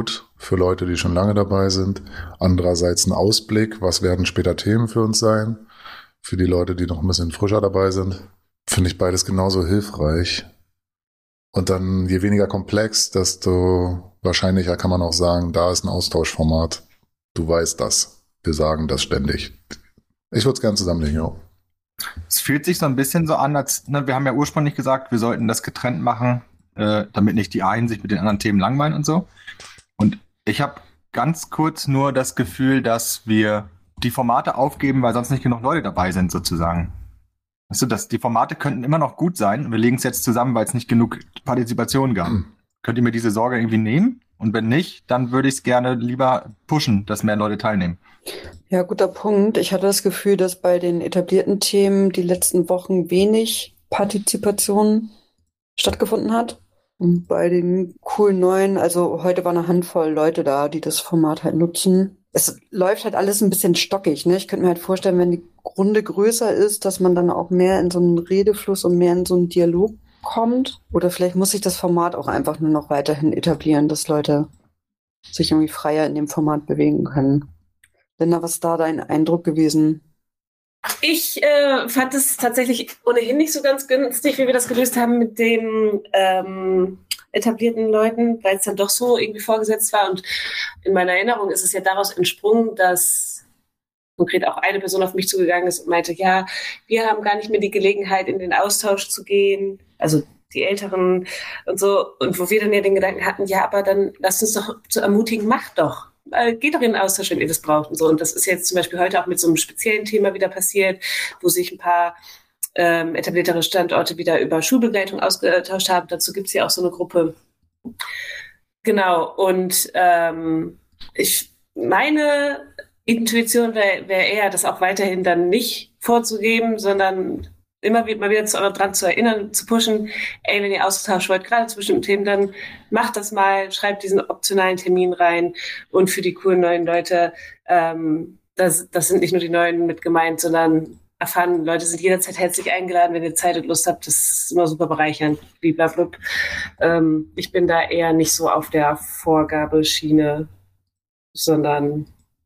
für Leute, die schon lange dabei sind. Andererseits ein Ausblick, was werden später Themen für uns sein, für die Leute, die noch ein bisschen frischer dabei sind. Finde ich beides genauso hilfreich. Und dann, je weniger komplex, desto wahrscheinlicher kann man auch sagen, da ist ein Austauschformat. Du weißt das. Wir sagen das ständig. Ich würde es gerne zusammenlegen, ja. Es fühlt sich so ein bisschen so an, als, ne, wir haben ja ursprünglich gesagt, wir sollten das getrennt machen, äh, damit nicht die einen sich mit den anderen Themen langweilen und so. Und ich habe ganz kurz nur das Gefühl, dass wir die Formate aufgeben, weil sonst nicht genug Leute dabei sind, sozusagen. Weißt du, dass die Formate könnten immer noch gut sein. Wir legen es jetzt zusammen, weil es nicht genug Partizipation gab. Mhm. Könnt ihr mir diese Sorge irgendwie nehmen? Und wenn nicht, dann würde ich es gerne lieber pushen, dass mehr Leute teilnehmen. Ja, guter Punkt. Ich hatte das Gefühl, dass bei den etablierten Themen die letzten Wochen wenig Partizipation stattgefunden hat. Und bei den coolen neuen, also heute war eine Handvoll Leute da, die das Format halt nutzen. Es läuft halt alles ein bisschen stockig, ne? Ich könnte mir halt vorstellen, wenn die Runde größer ist, dass man dann auch mehr in so einen Redefluss und mehr in so einen Dialog kommt. Oder vielleicht muss sich das Format auch einfach nur noch weiterhin etablieren, dass Leute sich irgendwie freier in dem Format bewegen können. Linda, was ist da dein Eindruck gewesen? Ich äh, fand es tatsächlich ohnehin nicht so ganz günstig, wie wir das gelöst haben mit den ähm, etablierten Leuten, weil es dann doch so irgendwie vorgesetzt war. Und in meiner Erinnerung ist es ja daraus entsprungen, dass konkret auch eine Person auf mich zugegangen ist und meinte, ja, wir haben gar nicht mehr die Gelegenheit, in den Austausch zu gehen, also die Älteren und so. Und wo wir dann ja den Gedanken hatten, ja, aber dann lasst uns doch zu ermutigen, macht doch. Geht doch in den Austausch, wenn ihr das braucht und so. Und das ist jetzt zum Beispiel heute auch mit so einem speziellen Thema wieder passiert, wo sich ein paar ähm, etabliertere Standorte wieder über Schulbegleitung ausgetauscht haben. Dazu gibt es ja auch so eine Gruppe. Genau. Und ähm, ich meine Intuition wäre wär eher, das auch weiterhin dann nicht vorzugeben, sondern immer wieder, mal wieder zu, dran zu erinnern, zu pushen, ey, wenn ihr Austausch wollt, gerade zu bestimmten Themen, dann macht das mal, schreibt diesen optionalen Termin rein. Und für die coolen neuen Leute, ähm, das, das sind nicht nur die Neuen mit gemeint, sondern erfahrene Leute sind jederzeit herzlich eingeladen, wenn ihr Zeit und Lust habt. Das ist immer super bereichernd. Blablabla. Ähm, ich bin da eher nicht so auf der Vorgabeschiene, sondern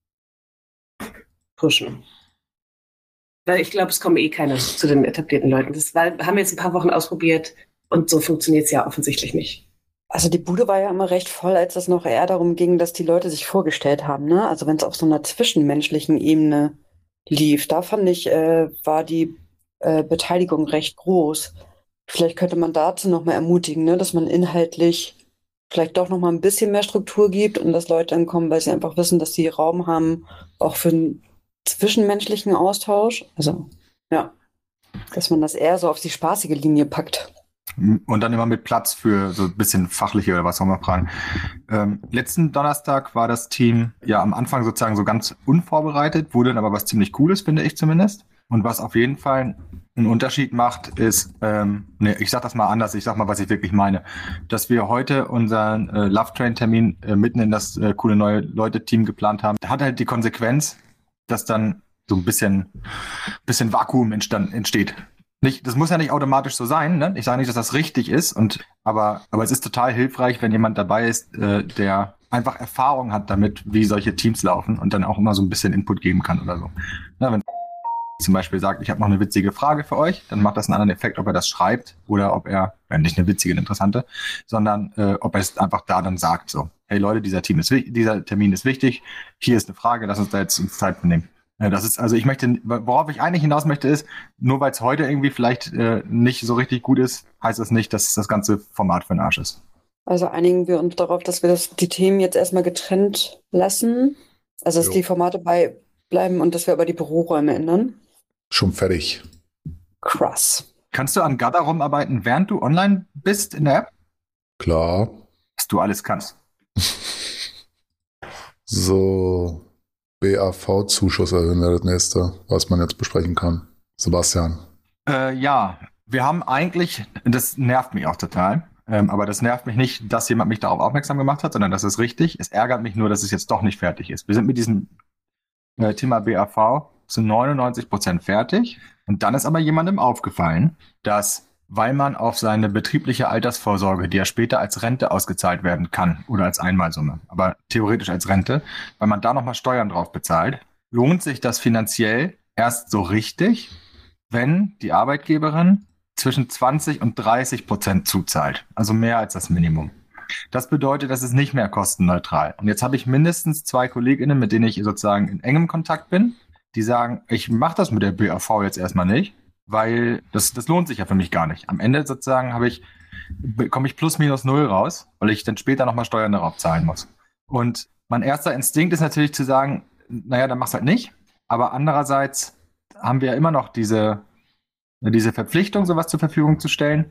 pushen. Weil ich glaube, es kommen eh keine zu den etablierten Leuten. Das war, haben wir jetzt ein paar Wochen ausprobiert und so funktioniert es ja offensichtlich nicht. Also die Bude war ja immer recht voll, als es noch eher darum ging, dass die Leute sich vorgestellt haben, ne? Also wenn es auf so einer zwischenmenschlichen Ebene lief, da fand ich, äh, war die äh, Beteiligung recht groß. Vielleicht könnte man dazu noch mal ermutigen, ne? Dass man inhaltlich vielleicht doch noch mal ein bisschen mehr Struktur gibt und dass Leute dann kommen, weil sie einfach wissen, dass sie Raum haben, auch für einen zwischenmenschlichen Austausch. Also, ja, dass man das eher so auf die spaßige Linie packt. Und dann immer mit Platz für so ein bisschen fachliche oder was auch immer Fragen. Ähm, letzten Donnerstag war das Team ja am Anfang sozusagen so ganz unvorbereitet, wurde dann aber was ziemlich Cooles, finde ich zumindest. Und was auf jeden Fall einen Unterschied macht, ist, ähm, nee, ich sag das mal anders, ich sag mal, was ich wirklich meine, dass wir heute unseren äh, Love Train Termin äh, mitten in das äh, coole neue Leute-Team geplant haben. Hat halt die Konsequenz, dass dann so ein bisschen, bisschen Vakuum entstand, entsteht. Nicht, das muss ja nicht automatisch so sein, ne? Ich sage nicht, dass das richtig ist, und aber, aber es ist total hilfreich, wenn jemand dabei ist, äh, der einfach Erfahrung hat damit, wie solche Teams laufen und dann auch immer so ein bisschen Input geben kann oder so. Na, wenn zum Beispiel sagt, ich habe noch eine witzige Frage für euch, dann macht das einen anderen Effekt, ob er das schreibt oder ob er, ja, nicht eine witzige, eine interessante, sondern äh, ob er es einfach da dann sagt, so, hey Leute, dieser Team ist dieser Termin ist wichtig, hier ist eine Frage, lass uns da jetzt uns Zeit nehmen. Ja, das ist, also ich möchte, worauf ich eigentlich hinaus möchte, ist, nur weil es heute irgendwie vielleicht äh, nicht so richtig gut ist, heißt das nicht, dass das ganze Format für den Arsch ist. Also einigen wir uns darauf, dass wir das, die Themen jetzt erstmal getrennt lassen, also dass Jo. die Formate beibleiben und dass wir aber die Büroräume ändern. Schon fertig. Krass. Kannst du an Gada rumarbeiten, während du online bist in der App? Klar. Was du alles kannst. So, B A V-Zuschuss erhöhen wäre das nächste, was man jetzt besprechen kann. Sebastian. Äh, ja, wir haben eigentlich, das nervt mich auch total, ähm, aber das nervt mich nicht, dass jemand mich darauf aufmerksam gemacht hat, sondern das ist richtig. Es ärgert mich nur, dass es jetzt doch nicht fertig ist. Wir sind mit diesem äh, Thema B A V zu neunundneunzig Prozent fertig. Und dann ist aber jemandem aufgefallen, dass weil man auf seine betriebliche Altersvorsorge, die ja später als Rente ausgezahlt werden kann oder als Einmalsumme, aber theoretisch als Rente, weil man da nochmal Steuern drauf bezahlt, lohnt sich das finanziell erst so richtig, wenn die Arbeitgeberin zwischen zwanzig und dreißig Prozent zuzahlt, also mehr als das Minimum. Das bedeutet, das ist nicht mehr kostenneutral. Und jetzt habe ich mindestens zwei KollegInnen, mit denen ich sozusagen in engem Kontakt bin, die sagen, ich mache das mit der B A V jetzt erstmal nicht, weil das, das lohnt sich ja für mich gar nicht. Am Ende sozusagen habe ich, bekomme ich plus minus null raus, weil ich dann später nochmal Steuern darauf zahlen muss. Und mein erster Instinkt ist natürlich zu sagen, naja, dann mach's halt nicht. Aber andererseits haben wir ja immer noch diese, diese Verpflichtung, sowas zur Verfügung zu stellen.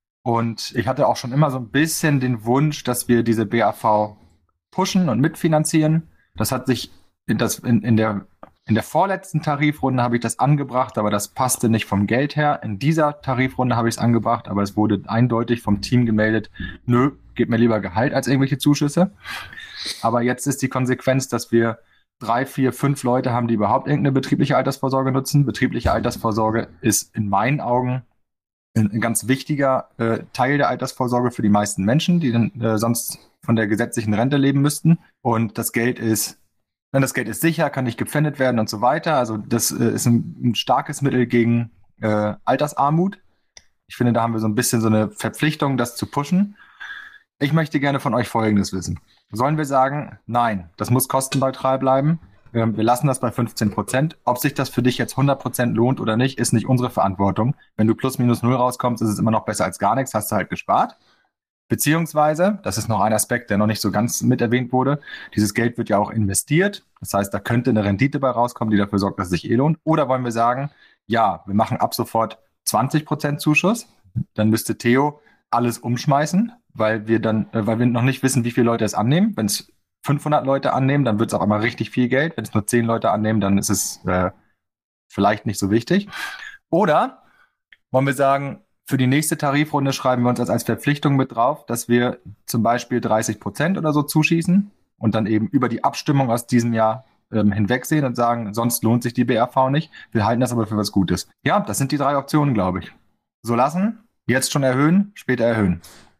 Und ich hatte auch schon immer so ein bisschen den Wunsch, dass wir diese B A V pushen und mitfinanzieren. Das hat sich in, das, in, in der In der vorletzten Tarifrunde habe ich das angebracht, aber das passte nicht vom Geld her. In dieser Tarifrunde habe ich es angebracht, aber es wurde eindeutig vom Team gemeldet, nö, gib mir lieber Gehalt als irgendwelche Zuschüsse. Aber jetzt ist die Konsequenz, dass wir drei, vier, fünf Leute haben, die überhaupt irgendeine betriebliche Altersvorsorge nutzen. Betriebliche Altersvorsorge ist in meinen Augen ein, ein ganz wichtiger äh, Teil der Altersvorsorge für die meisten Menschen, die dann äh, sonst von der gesetzlichen Rente leben müssten. Und das Geld ist Das Geld ist sicher, kann nicht gepfändet werden und so weiter. Also das äh, ist ein, ein starkes Mittel gegen äh, Altersarmut. Ich finde, da haben wir so ein bisschen so eine Verpflichtung, das zu pushen. Ich möchte gerne von euch Folgendes wissen. Sollen wir sagen, nein, das muss kostenneutral bleiben. Ähm, wir lassen das bei fünfzehn Prozent. Ob sich das für dich jetzt hundert Prozent lohnt oder nicht, ist nicht unsere Verantwortung. Wenn du plus minus null rauskommst, ist es immer noch besser als gar nichts, hast du halt gespart. Beziehungsweise, das ist noch ein Aspekt, der noch nicht so ganz mit erwähnt wurde, dieses Geld wird ja auch investiert. Das heißt, da könnte eine Rendite bei rauskommen, die dafür sorgt, dass es sich eh lohnt. Oder wollen wir sagen, ja, wir machen ab sofort zwanzig Prozent Zuschuss. Dann müsste Theo alles umschmeißen, weil wir dann, äh, weil wir noch nicht wissen, wie viele Leute es annehmen. Wenn es fünfhundert Leute annehmen, dann wird es auf einmal richtig viel Geld. Wenn es nur zehn Leute annehmen, dann ist es äh, vielleicht nicht so wichtig. Oder wollen wir sagen, für die nächste Tarifrunde schreiben wir uns das als Verpflichtung mit drauf, dass wir zum Beispiel dreißig Prozent oder so zuschießen und dann eben über die Abstimmung aus diesem Jahr ähm, hinwegsehen und sagen, sonst lohnt sich die B A V nicht. Wir halten das aber für was Gutes. Ja, das sind die drei Optionen, glaube ich. So lassen, jetzt schon erhöhen, später erhöhen.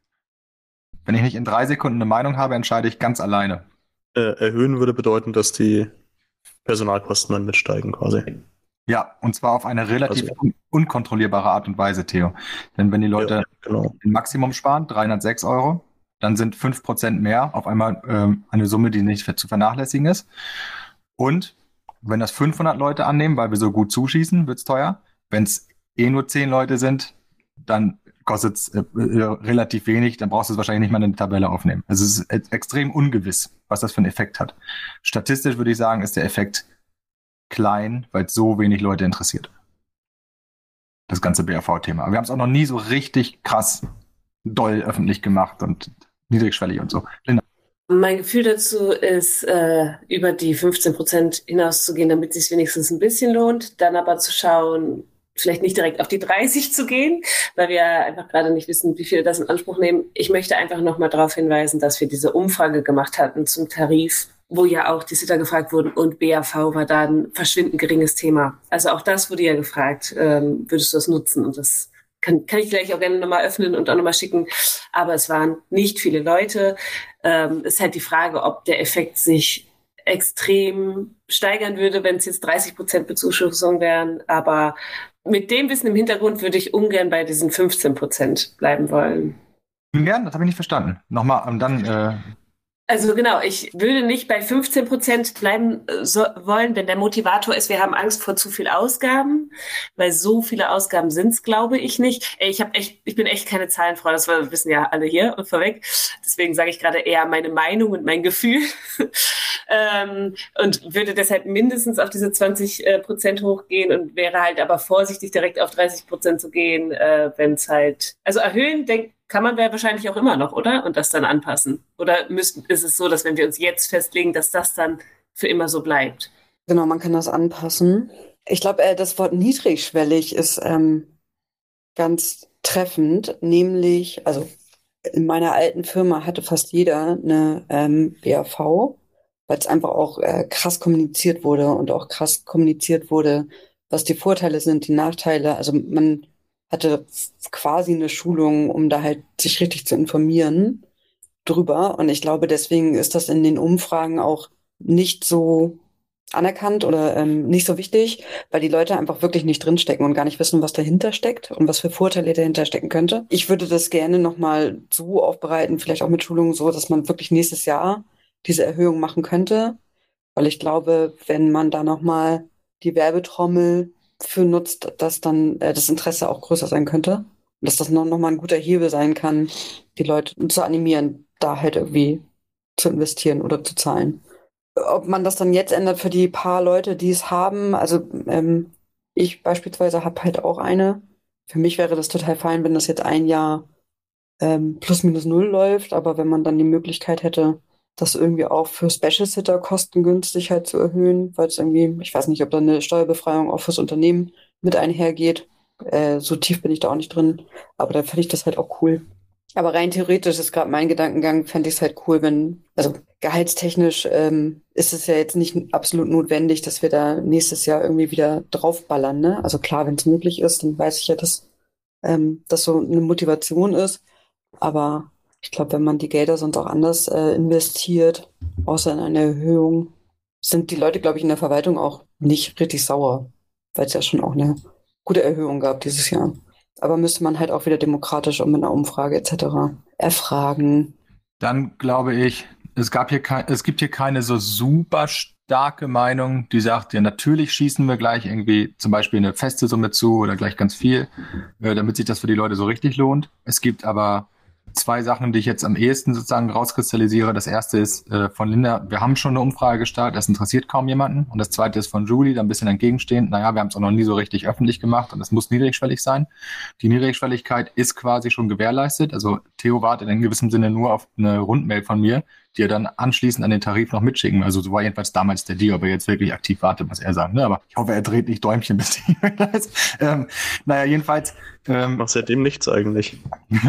Wenn ich nicht in drei Sekunden eine Meinung habe, entscheide ich ganz alleine. Äh, erhöhen würde bedeuten, dass die Personalkosten dann mitsteigen quasi. Ja, und zwar auf eine relativ also, un- unkontrollierbare Art und Weise, Theo. Denn wenn die Leute ja, genau. ein Maximum sparen, dreihundertsechs Euro, dann sind fünf Prozent mehr auf einmal ähm, eine Summe, die nicht zu vernachlässigen ist. Und wenn das fünfhundert Leute annehmen, weil wir so gut zuschießen, wird's teuer. Wenn es eh nur zehn Leute sind, dann kostet es äh, äh, relativ wenig, dann brauchst du es wahrscheinlich nicht mal in eine Tabelle aufnehmen. Also es ist e- extrem ungewiss, was das für einen Effekt hat. Statistisch würde ich sagen, ist der Effekt klein, weil es so wenig Leute interessiert. Das ganze B A V-Thema. Aber wir haben es auch noch nie so richtig krass doll öffentlich gemacht und niedrigschwellig und so. Linda. Mein Gefühl dazu ist, äh, über die fünfzehn Prozent hinauszugehen, damit es sich wenigstens ein bisschen lohnt. Dann aber zu schauen, vielleicht nicht direkt auf die dreißig zu gehen, weil wir einfach gerade nicht wissen, wie viele das in Anspruch nehmen. Ich möchte einfach nochmal darauf hinweisen, dass wir diese Umfrage gemacht hatten zum Tarif, wo ja auch die Sitter gefragt wurden und B A V war da ein verschwindend geringes Thema. Also auch das wurde ja gefragt, ähm, würdest du das nutzen? Und das kann, kann ich gleich auch gerne nochmal öffnen und auch nochmal schicken. Aber es waren nicht viele Leute. Ähm, ist halt die Frage, ob der Effekt sich extrem steigern würde, wenn es jetzt dreißig Prozent Bezuschussung wären. Aber mit dem Wissen im Hintergrund würde ich ungern bei diesen fünfzehn Prozent bleiben wollen. Ungern? Das habe ich nicht verstanden. Nochmal, und dann... Äh Also genau, ich würde nicht bei fünfzehn Prozent bleiben so, wollen, denn der Motivator ist, wir haben Angst vor zu viel Ausgaben, weil so viele Ausgaben sind es, glaube ich, nicht. Ich habe echt, ich bin echt keine Zahlenfrau, das wissen ja alle hier und vorweg. Deswegen sage ich gerade eher meine Meinung und mein Gefühl ähm, und würde deshalb mindestens auf diese zwanzig Prozent hochgehen und wäre halt aber vorsichtig, direkt auf dreißig Prozent zu gehen, äh, wenn es halt, also erhöhen, denkt kann man ja wahrscheinlich auch immer noch, oder? Und das dann anpassen. Oder müssen, ist es so, dass wenn wir uns jetzt festlegen, dass das dann für immer so bleibt? Genau, man kann das anpassen. Ich glaube, äh, das Wort niedrigschwellig ist ähm, ganz treffend, nämlich, also in meiner alten Firma hatte fast jeder eine ähm, B A V, weil es einfach auch äh, krass kommuniziert wurde und auch krass kommuniziert wurde, was die Vorteile sind, die Nachteile. Also man hatte quasi eine Schulung, um da halt sich richtig zu informieren drüber. Und ich glaube, deswegen ist das in den Umfragen auch nicht so anerkannt oder ähm, nicht so wichtig, weil die Leute einfach wirklich nicht drinstecken und gar nicht wissen, was dahinter steckt und was für Vorteile dahinter stecken könnte. Ich würde das gerne nochmal so aufbereiten, vielleicht auch mit Schulungen so, dass man wirklich nächstes Jahr diese Erhöhung machen könnte, weil ich glaube, wenn man da nochmal die Werbetrommel für nutzt, dass dann äh, das Interesse auch größer sein könnte und dass das noch, noch mal ein guter Hebel sein kann, die Leute zu animieren, da halt irgendwie zu investieren oder zu zahlen. Ob man das dann jetzt ändert für die paar Leute, die es haben, also ähm, ich beispielsweise habe halt auch eine. Für mich wäre das total fein, wenn das jetzt ein Jahr ähm, plus minus null läuft, aber wenn man dann die Möglichkeit hätte, das irgendwie auch für Special Sitter kostengünstig halt zu erhöhen, weil es irgendwie, ich weiß nicht, ob da eine Steuerbefreiung auch fürs Unternehmen mit einhergeht. Äh, so tief bin ich da auch nicht drin, aber da fände ich das halt auch cool. Aber rein theoretisch ist gerade mein Gedankengang, fände ich es halt cool, wenn, also gehaltstechnisch ähm, ist es ja jetzt nicht absolut notwendig, dass wir da nächstes Jahr irgendwie wieder draufballern, ne? Also klar, wenn es möglich ist, dann weiß ich ja, dass ähm, das so eine Motivation ist. Aber ich glaube, wenn man die Gelder sonst auch anders äh, investiert, außer in eine Erhöhung, sind die Leute, glaube ich, in der Verwaltung auch nicht richtig sauer, weil es ja schon auch eine gute Erhöhung gab dieses Jahr. Aber müsste man halt auch wieder demokratisch und mit einer Umfrage et cetera erfragen. Dann glaube ich, es gab hier kein, es gibt hier keine so super starke Meinung, die sagt, ja, natürlich schießen wir gleich irgendwie zum Beispiel eine feste Summe zu oder gleich ganz viel, äh, damit sich das für die Leute so richtig lohnt. Es gibt aber zwei Sachen, die ich jetzt am ehesten sozusagen rauskristallisiere. Das erste ist äh, von Linda, wir haben schon eine Umfrage gestartet, das interessiert kaum jemanden. Und das zweite ist von Julie, da ein bisschen entgegenstehend, naja, wir haben es auch noch nie so richtig öffentlich gemacht und es muss niedrigschwellig sein. Die Niedrigschwelligkeit ist quasi schon gewährleistet. Also Theo wartet in gewissem Sinne nur auf eine Rundmail von mir, die er dann anschließend an den Tarif noch mitschicken. Also so war jedenfalls damals der Deal, ob er jetzt wirklich aktiv wartet, was er sagt. Ne? Aber ich hoffe, er dreht nicht Däumchen, bis die E-Mail ist. Ähm, naja, jedenfalls... Ähm, Mach seitdem nichts eigentlich.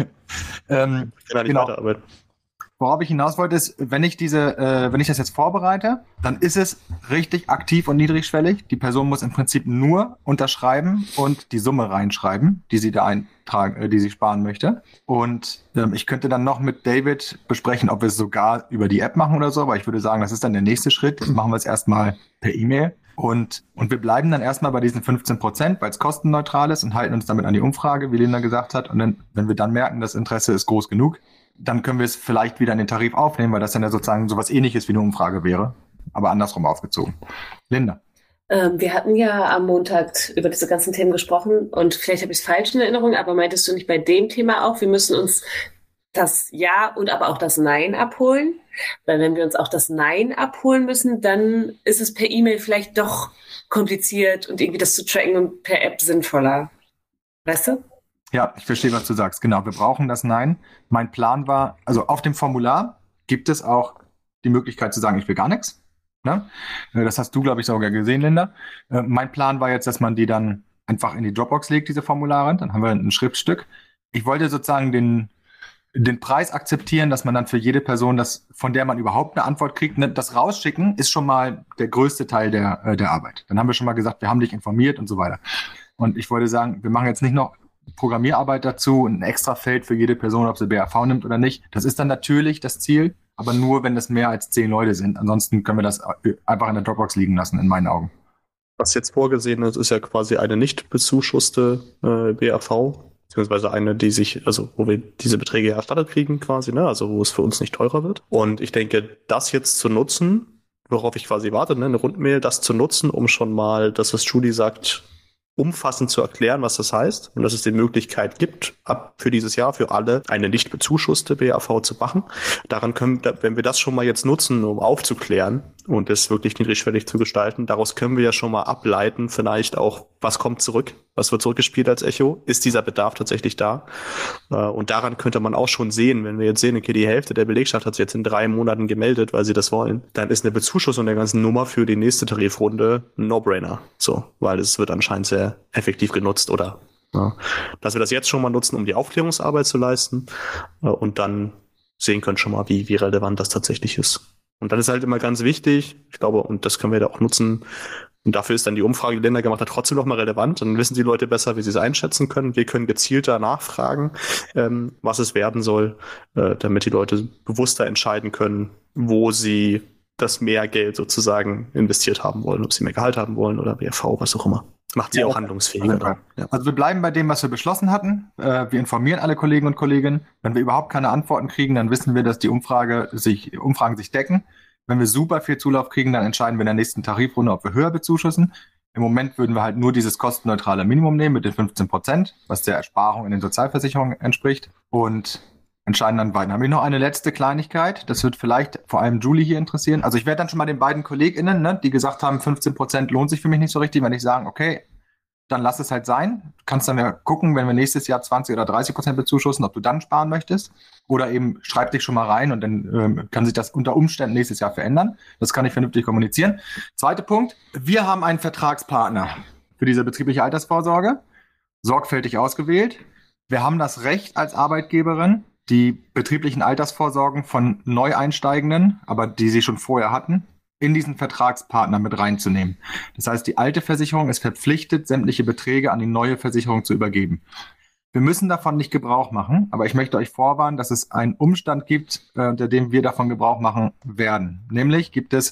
ähm, Ich kann ja nicht genau. weiterarbeiten. Worauf ich hinaus wollte, ist, wenn ich diese, äh, wenn ich das jetzt vorbereite, dann ist es richtig aktiv und niedrigschwellig. Die Person muss im Prinzip nur unterschreiben und die Summe reinschreiben, die sie da eintragen, äh, die sie sparen möchte. Und ähm, ich könnte dann noch mit David besprechen, ob wir es sogar über die App machen oder so, aber ich würde sagen, das ist dann der nächste Schritt. Das machen wir jetzt erstmal per E-Mail. Und, und wir bleiben dann erstmal bei diesen fünfzehn Prozent, weil es kostenneutral ist und halten uns damit an die Umfrage, wie Linda gesagt hat. Und dann, wenn wir dann merken, das Interesse ist groß genug, dann können wir es vielleicht wieder in den Tarif aufnehmen, weil das dann ja sozusagen sowas Ähnliches wie eine Umfrage wäre, aber andersrum aufgezogen. Linda. Ähm, wir hatten ja am Montag über diese ganzen Themen gesprochen und vielleicht habe ich es falsch in Erinnerung, aber meintest du nicht bei dem Thema auch, wir müssen uns das Ja und aber auch das Nein abholen? Weil wenn wir uns auch das Nein abholen müssen, dann ist es per E-Mail vielleicht doch kompliziert und irgendwie das zu tracken und per App sinnvoller. Weißt du? Ja, ich verstehe, was du sagst. Genau, wir brauchen das Nein. Mein Plan war, also auf dem Formular gibt es auch die Möglichkeit zu sagen, ich will gar nichts. Ne? Das hast du, glaube ich, sogar gesehen, Linda. Mein Plan war jetzt, dass man die dann einfach in die Dropbox legt, diese Formulare. Dann haben wir ein Schriftstück. Ich wollte sozusagen den, den Preis akzeptieren, dass man dann für jede Person, das, von der man überhaupt eine Antwort kriegt, ne, das rausschicken, ist schon mal der größte Teil der, der Arbeit. Dann haben wir schon mal gesagt, wir haben dich informiert und so weiter. Und ich wollte sagen, wir machen jetzt nicht noch Programmierarbeit dazu, ein extra Feld für jede Person, ob sie B A V nimmt oder nicht. Das ist dann natürlich das Ziel, aber nur, wenn es mehr als zehn Leute sind. Ansonsten können wir das einfach in der Dropbox liegen lassen, in meinen Augen. Was jetzt vorgesehen ist, ist ja quasi eine nicht bezuschusste äh, B A V, beziehungsweise eine, die sich, also wo wir diese Beträge erstattet kriegen quasi, ne, also wo es für uns nicht teurer wird. Und ich denke, das jetzt zu nutzen, worauf ich quasi warte, ne, eine Rundmail, das zu nutzen, um schon mal, das, was Judy sagt, umfassend zu erklären, was das heißt und dass es die Möglichkeit gibt, ab für dieses Jahr für alle eine nicht bezuschusste B A V zu machen. Daran können, wenn wir das schon mal jetzt nutzen, um aufzuklären und es wirklich niedrigschwellig zu gestalten, daraus können wir ja schon mal ableiten, vielleicht auch, was kommt zurück, was wird zurückgespielt als Echo, ist dieser Bedarf tatsächlich da? Und daran könnte man auch schon sehen, wenn wir jetzt sehen, okay, die Hälfte der Belegschaft hat sich jetzt in drei Monaten gemeldet, weil sie das wollen, dann ist eine Bezuschussung der ganzen Nummer für die nächste Tarifrunde ein No-Brainer. So, weil es wird anscheinend sehr effektiv genutzt oder ja, dass wir das jetzt schon mal nutzen, um die Aufklärungsarbeit zu leisten äh, und dann sehen können schon mal, wie, wie relevant das tatsächlich ist. Und dann ist halt immer ganz wichtig, ich glaube, und das können wir da auch nutzen, Und dafür ist dann die Umfrage, die Länder gemacht hat, trotzdem noch mal relevant. Dann wissen die Leute besser, wie sie es einschätzen können. Wir können gezielter nachfragen, ähm, was es werden soll, äh, damit die Leute bewusster entscheiden können, wo sie das mehr Geld sozusagen investiert haben wollen, ob sie mehr Gehalt haben wollen oder B A V, was auch immer. Macht sie Ja, auch handlungsfähiger. Ja. Also wir bleiben bei dem, was wir beschlossen hatten. Äh, wir informieren alle Kollegen und Kolleginnen. Wenn wir überhaupt keine Antworten kriegen, dann wissen wir, dass die Umfrage sich, Umfragen sich decken. Wenn wir super viel Zulauf kriegen, dann entscheiden wir in der nächsten Tarifrunde, ob wir höher bezuschussen. Im Moment würden wir halt nur dieses kostenneutrale Minimum nehmen mit den fünfzehn Prozent, was der Ersparung in den Sozialversicherungen entspricht. Und entscheiden dann weiter. Dann habe ich noch eine letzte Kleinigkeit. Das wird vielleicht vor allem Julie hier interessieren. Also ich werde dann schon mal den beiden KollegInnen, ne, die gesagt haben, fünfzehn Prozent lohnt sich für mich nicht so richtig, wenn ich sagen, okay, dann lass es halt sein. Du kannst dann ja gucken, wenn wir nächstes Jahr zwanzig oder dreißig Prozent bezuschussen, ob du dann sparen möchtest. Oder eben schreib dich schon mal rein und dann ähm, kann sich das unter Umständen nächstes Jahr verändern. Das kann ich vernünftig kommunizieren. Zweiter Punkt. Wir haben einen Vertragspartner für diese betriebliche Altersvorsorge. Sorgfältig ausgewählt. Wir haben das Recht als Arbeitgeberin, die betrieblichen Altersvorsorgen von Neueinsteigenden, aber die sie schon vorher hatten, in diesen Vertragspartner mit reinzunehmen. Das heißt, die alte Versicherung ist verpflichtet, sämtliche Beträge an die neue Versicherung zu übergeben. Wir müssen davon nicht Gebrauch machen, aber ich möchte euch vorwarnen, dass es einen Umstand gibt, unter dem wir davon Gebrauch machen werden. Nämlich gibt es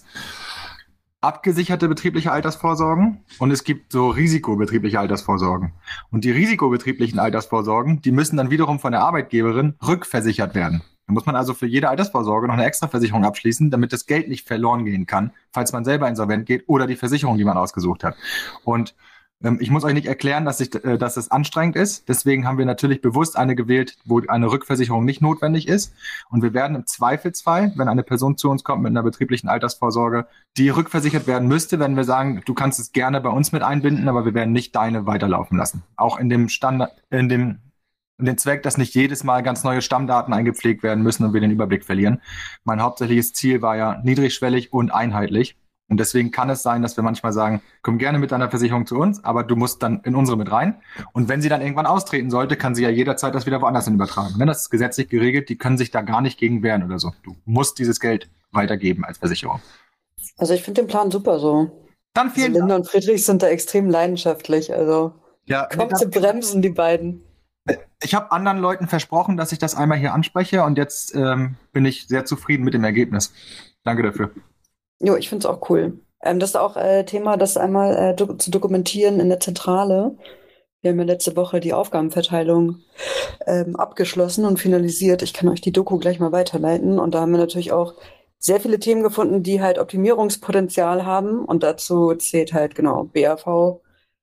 abgesicherte betriebliche Altersvorsorgen und es gibt so risikobetriebliche Altersvorsorgen. Und die risikobetrieblichen Altersvorsorgen, die müssen dann wiederum von der Arbeitgeberin rückversichert werden. Da muss man also für jede Altersvorsorge noch eine Extraversicherung abschließen, damit das Geld nicht verloren gehen kann, falls man selber insolvent geht oder die Versicherung, die man ausgesucht hat. Und ähm, ich muss euch nicht erklären, dass, ich, äh, dass es anstrengend ist. Deswegen haben wir natürlich bewusst eine gewählt, wo eine Rückversicherung nicht notwendig ist. Und wir werden im Zweifelsfall, wenn eine Person zu uns kommt mit einer betrieblichen Altersvorsorge, die rückversichert werden müsste, wenn wir sagen, du kannst es gerne bei uns mit einbinden, aber wir werden nicht deine weiterlaufen lassen. Auch in dem Standard, in dem Und den Zweck, dass nicht jedes Mal ganz neue Stammdaten eingepflegt werden müssen und wir den Überblick verlieren. Mein hauptsächliches Ziel war ja niedrigschwellig und einheitlich. Und deswegen kann es sein, dass wir manchmal sagen, komm gerne mit deiner Versicherung zu uns, aber du musst dann in unsere mit rein. Und wenn sie dann irgendwann austreten sollte, kann sie ja jederzeit das wieder woanders hin übertragen. Wenn das ist gesetzlich geregelt, die können sich da gar nicht gegen wehren oder so. Du musst dieses Geld weitergeben als Versicherung. Also ich finde den Plan super so. Dann vielen also Linda Dank. und Friedrich sind da extrem leidenschaftlich. Also Ja, kommt zu bremsen, die beiden. Ich habe anderen Leuten versprochen, dass ich das einmal hier anspreche und jetzt ähm, bin ich sehr zufrieden mit dem Ergebnis. Danke dafür. Jo, ich finde es auch cool. Ähm, das ist auch äh, Thema, das einmal äh, do- zu dokumentieren in der Zentrale. Wir haben ja letzte Woche die Aufgabenverteilung ähm, abgeschlossen und finalisiert. Ich kann euch die Doku gleich mal weiterleiten. Und da haben wir natürlich auch sehr viele Themen gefunden, die halt Optimierungspotenzial haben. Und dazu zählt halt genau B A V,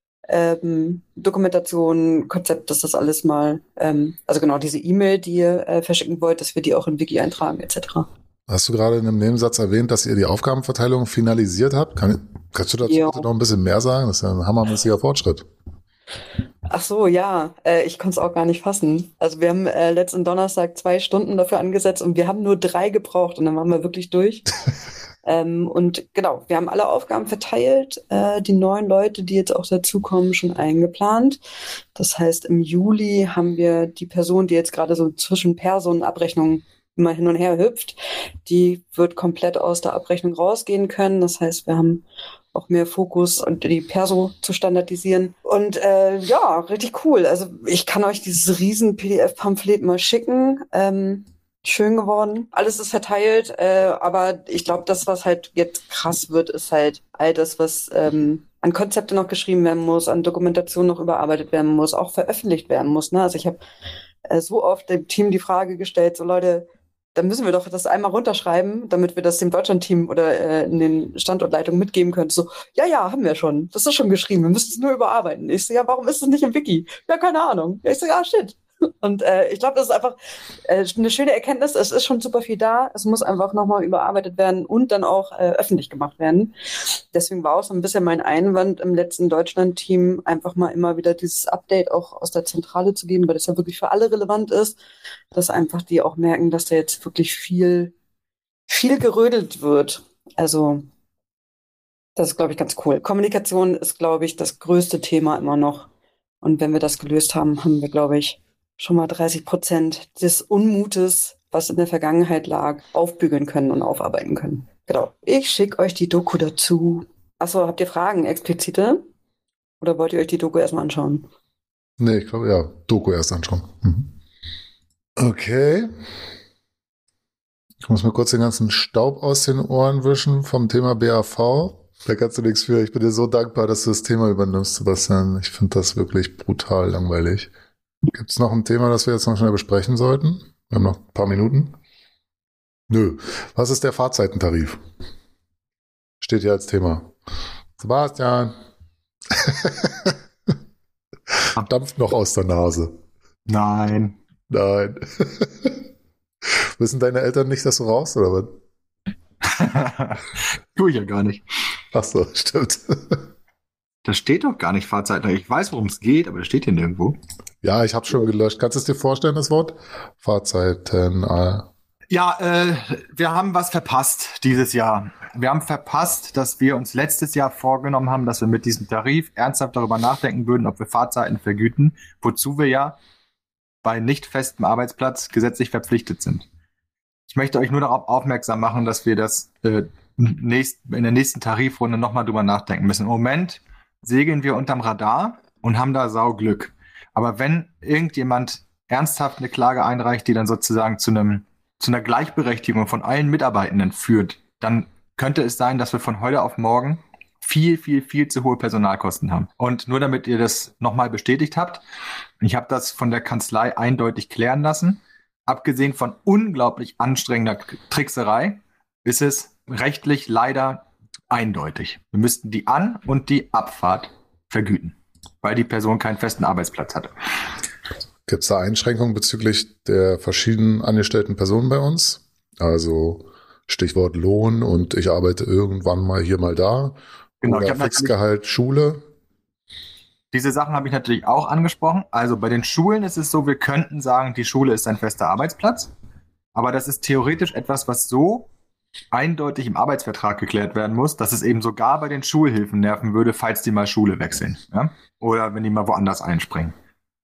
ähm, Dokumentation, Konzept, dass das alles mal, ähm, also genau diese E-Mail, die ihr äh, verschicken wollt, dass wir die auch in Wiki eintragen et cetera. Hast du gerade in einem Nebensatz erwähnt, dass ihr die Aufgabenverteilung finalisiert habt? Kann, kannst du dazu Ja. bitte noch ein bisschen mehr sagen? Das ist ja ein hammermäßiger Fortschritt. Ach so, ja, äh, ich konnte es auch gar nicht fassen. Also wir haben äh, letzten Donnerstag zwei Stunden dafür angesetzt und wir haben nur drei gebraucht und dann waren wir wirklich durch. ähm, und genau, wir haben alle Aufgaben verteilt, äh, die neuen Leute, die jetzt auch dazukommen, schon eingeplant. Das heißt, im Juli haben wir die Person, die jetzt gerade so zwischen Personenabrechnungen immer hin und her hüpft, die wird komplett aus der Abrechnung rausgehen können. Das heißt, wir haben auch mehr Fokus und die Perso zu standardisieren. Und äh, ja, richtig cool. Also ich kann euch dieses riesen P D F-Pamphlet mal schicken. Ähm, schön geworden. Alles ist verteilt, äh, aber ich glaube, das, was halt jetzt krass wird, ist halt all das, was ähm, an Konzepte noch geschrieben werden muss, an Dokumentation noch überarbeitet werden muss, auch veröffentlicht werden muss. Ne? Also ich habe äh, so oft dem Team die Frage gestellt, so Leute, dann müssen wir doch das einmal runterschreiben, damit wir das dem Deutschland-Team oder äh, in den Standortleitungen mitgeben können. So, ja, ja, haben wir schon. Das ist schon geschrieben. Wir müssen es nur überarbeiten. Ich so, ja, warum ist es nicht im Wiki? Ja, keine Ahnung. Ich so, ja, shit. Und äh, ich glaube, das ist einfach äh, eine schöne Erkenntnis. Es ist schon super viel da. Es muss einfach nochmal überarbeitet werden und dann auch äh, öffentlich gemacht werden. Deswegen war auch so ein bisschen mein Einwand im letzten Deutschland-Team, einfach mal immer wieder dieses Update auch aus der Zentrale zu geben, weil das ja wirklich für alle relevant ist, dass einfach die auch merken, dass da jetzt wirklich viel, viel gerödelt wird. Also das ist, glaube ich, ganz cool. Kommunikation ist, glaube ich, das größte Thema immer noch. Und wenn wir das gelöst haben, haben wir, glaube ich, schon mal dreißig Prozent des Unmutes, was in der Vergangenheit lag, aufbügeln können und aufarbeiten können. Genau. Ich schicke euch die Doku dazu. Achso, habt ihr Fragen explizite? Oder wollt ihr euch die Doku erstmal anschauen? Nee, ich glaube, ja, Doku erst anschauen. Mhm. Okay. Ich muss mir kurz den ganzen Staub aus den Ohren wischen vom Thema B A V. Da kannst du nichts für. Ich bin dir so dankbar, dass du das Thema übernimmst, Sebastian. Ich finde das wirklich brutal langweilig. Gibt es noch ein Thema, das wir jetzt noch schnell besprechen sollten? Wir haben noch ein paar Minuten. Nö. Was ist der Fahrzeitentarif? Steht hier als Thema. Sebastian. Dampft noch aus der Nase. Nein. Nein. Wissen deine Eltern nicht, dass du raus oder was? Tue ich ja gar nicht. Ach so, stimmt. Da steht doch gar nicht Fahrzeiten. Ich weiß, worum es geht, aber das steht hier nirgendwo. Ja, ich habe schon gelöscht. Kannst du es dir vorstellen, das Wort? Fahrzeiten. Äh. Ja, äh, wir haben was verpasst dieses Jahr. Wir haben verpasst, dass wir uns letztes Jahr vorgenommen haben, dass wir mit diesem Tarif ernsthaft darüber nachdenken würden, ob wir Fahrzeiten vergüten, wozu wir ja bei nicht festem Arbeitsplatz gesetzlich verpflichtet sind. Ich möchte euch nur darauf aufmerksam machen, dass wir das äh, nächst, in der nächsten Tarifrunde nochmal drüber nachdenken müssen. Im Moment segeln wir unterm Radar und haben da Sauglück. Aber wenn irgendjemand ernsthaft eine Klage einreicht, die dann sozusagen zu einem zu einer Gleichberechtigung von allen Mitarbeitenden führt, dann könnte es sein, dass wir von heute auf morgen viel, viel, viel zu hohe Personalkosten haben. Und nur damit ihr das nochmal bestätigt habt, ich habe das von der Kanzlei eindeutig klären lassen. Abgesehen von unglaublich anstrengender Trickserei ist es rechtlich leider eindeutig. Wir müssten die An- und die Abfahrt vergüten, weil die Person keinen festen Arbeitsplatz hatte. Gibt es da Einschränkungen bezüglich der verschiedenen angestellten Personen bei uns? Also Stichwort Lohn und ich arbeite irgendwann mal hier mal da. Genau, oder Fixgehalt, Schule. Diese Sachen habe ich natürlich auch angesprochen. Also bei den Schulen ist es so, wir könnten sagen, die Schule ist ein fester Arbeitsplatz. Aber das ist theoretisch etwas, was so eindeutig im Arbeitsvertrag geklärt werden muss, dass es eben sogar bei den Schulhilfen nerven würde, falls die mal Schule wechseln. Ja? Oder wenn die mal woanders einspringen.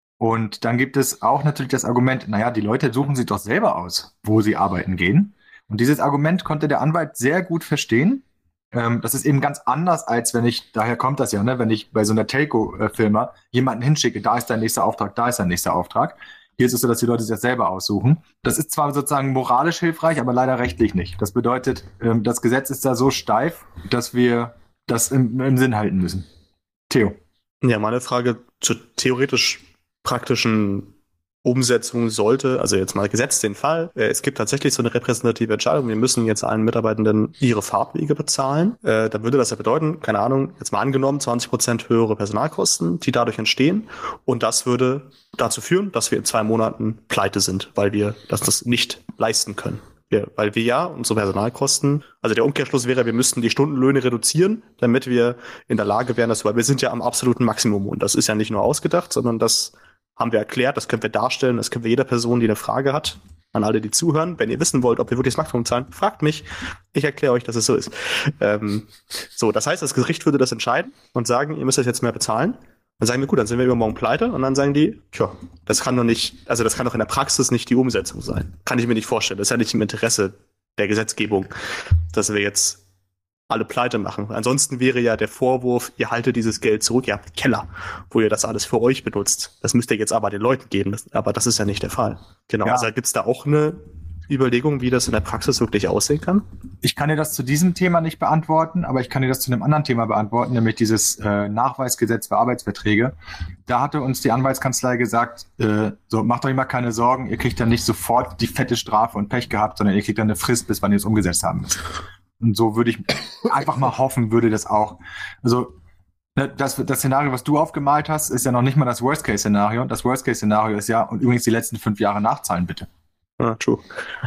Und dann gibt es auch natürlich das Argument, naja, die Leute suchen sich doch selber aus, wo sie arbeiten gehen. Und dieses Argument konnte der Anwalt sehr gut verstehen. Ähm, das ist eben ganz anders, als wenn ich, daher kommt das ja, ne, wenn ich bei so einer Telco-Firma jemanden hinschicke, da ist dein nächster Auftrag, da ist dein nächster Auftrag. Hier ist es so, dass die Leute sich das selber aussuchen. Das ist zwar sozusagen moralisch hilfreich, aber leider rechtlich nicht. Das bedeutet, ähm, das Gesetz ist da so steif, dass wir das im, im Sinn halten müssen. Theo. Ja, meine Frage zur theoretisch praktischen Umsetzung sollte, also jetzt mal gesetzt den Fall, äh, es gibt tatsächlich so eine repräsentative Entscheidung, wir müssen jetzt allen Mitarbeitenden ihre Fahrtwege bezahlen. Äh, dann würde das ja bedeuten, keine Ahnung, jetzt mal angenommen, zwanzig Prozent höhere Personalkosten, die dadurch entstehen. Und das würde dazu führen, dass wir in zwei Monaten pleite sind, weil wir das, das nicht leisten können. Wir, weil wir ja unsere Personalkosten, also der Umkehrschluss wäre, wir müssten die Stundenlöhne reduzieren, damit wir in der Lage wären, dass, weil wir sind ja am absoluten Maximum. Und das ist ja nicht nur ausgedacht, sondern das haben wir erklärt, das können wir darstellen, das können wir jeder Person, die eine Frage hat, an alle, die zuhören. Wenn ihr wissen wollt, ob wir wirklich das Maximum zahlen, fragt mich. Ich erkläre euch, dass es so ist. Ähm, so, das heißt, das Gericht würde das entscheiden und sagen, ihr müsst das jetzt mehr bezahlen. Dann sagen wir, gut, dann sind wir übermorgen pleite. Und dann sagen die, tja, das kann doch nicht, also das kann doch in der Praxis nicht die Umsetzung sein. Kann ich mir nicht vorstellen. Das ist ja nicht im Interesse der Gesetzgebung, dass wir jetzt alle pleite machen. Ansonsten wäre ja der Vorwurf, ihr haltet dieses Geld zurück, ihr habt einen Keller, wo ihr das alles für euch benutzt. Das müsst ihr jetzt aber den Leuten geben. Das, aber das ist ja nicht der Fall. Genau, ja. Also gibt's da auch eine Überlegung, wie das in der Praxis wirklich aussehen kann? Ich kann dir das zu diesem Thema nicht beantworten, aber ich kann dir das zu einem anderen Thema beantworten, nämlich dieses äh, Nachweisgesetz für Arbeitsverträge. Da hatte uns die Anwaltskanzlei gesagt, äh, so macht euch mal keine Sorgen, ihr kriegt dann nicht sofort die fette Strafe und Pech gehabt, sondern ihr kriegt dann eine Frist, bis wann ihr es umgesetzt haben müsst. Und so würde ich einfach mal hoffen, würde das auch. Also das, das Szenario, was du aufgemalt hast, ist ja noch nicht mal das Worst-Case-Szenario. Das Worst-Case-Szenario ist ja, und übrigens die letzten fünf Jahre nachzahlen, bitte. Ah, true.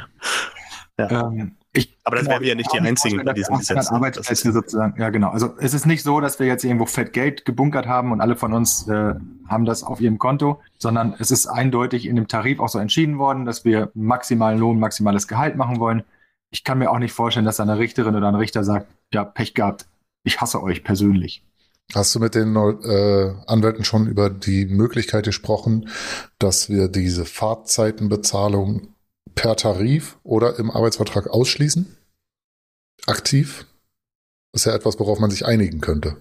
Ja. Ähm, ich, Aber das genau, wären wir ja nicht die Einzigen bei diesen Gesetzen. Arbeitsplätze sozusagen. Ja, genau. Also es ist nicht so, dass wir jetzt irgendwo fett Geld gebunkert haben und alle von uns äh, haben das auf ihrem Konto, sondern es ist eindeutig in dem Tarif auch so entschieden worden, dass wir maximalen Lohn, maximales Gehalt machen wollen. Ich kann mir auch nicht vorstellen, dass eine Richterin oder ein Richter sagt, ja, Pech gehabt, ich hasse euch persönlich. Hast du mit den äh, Anwälten schon über die Möglichkeit gesprochen, dass wir diese Fahrtzeitenbezahlung per Tarif oder im Arbeitsvertrag ausschließen? Aktiv? Das ist ja etwas, worauf man sich einigen könnte.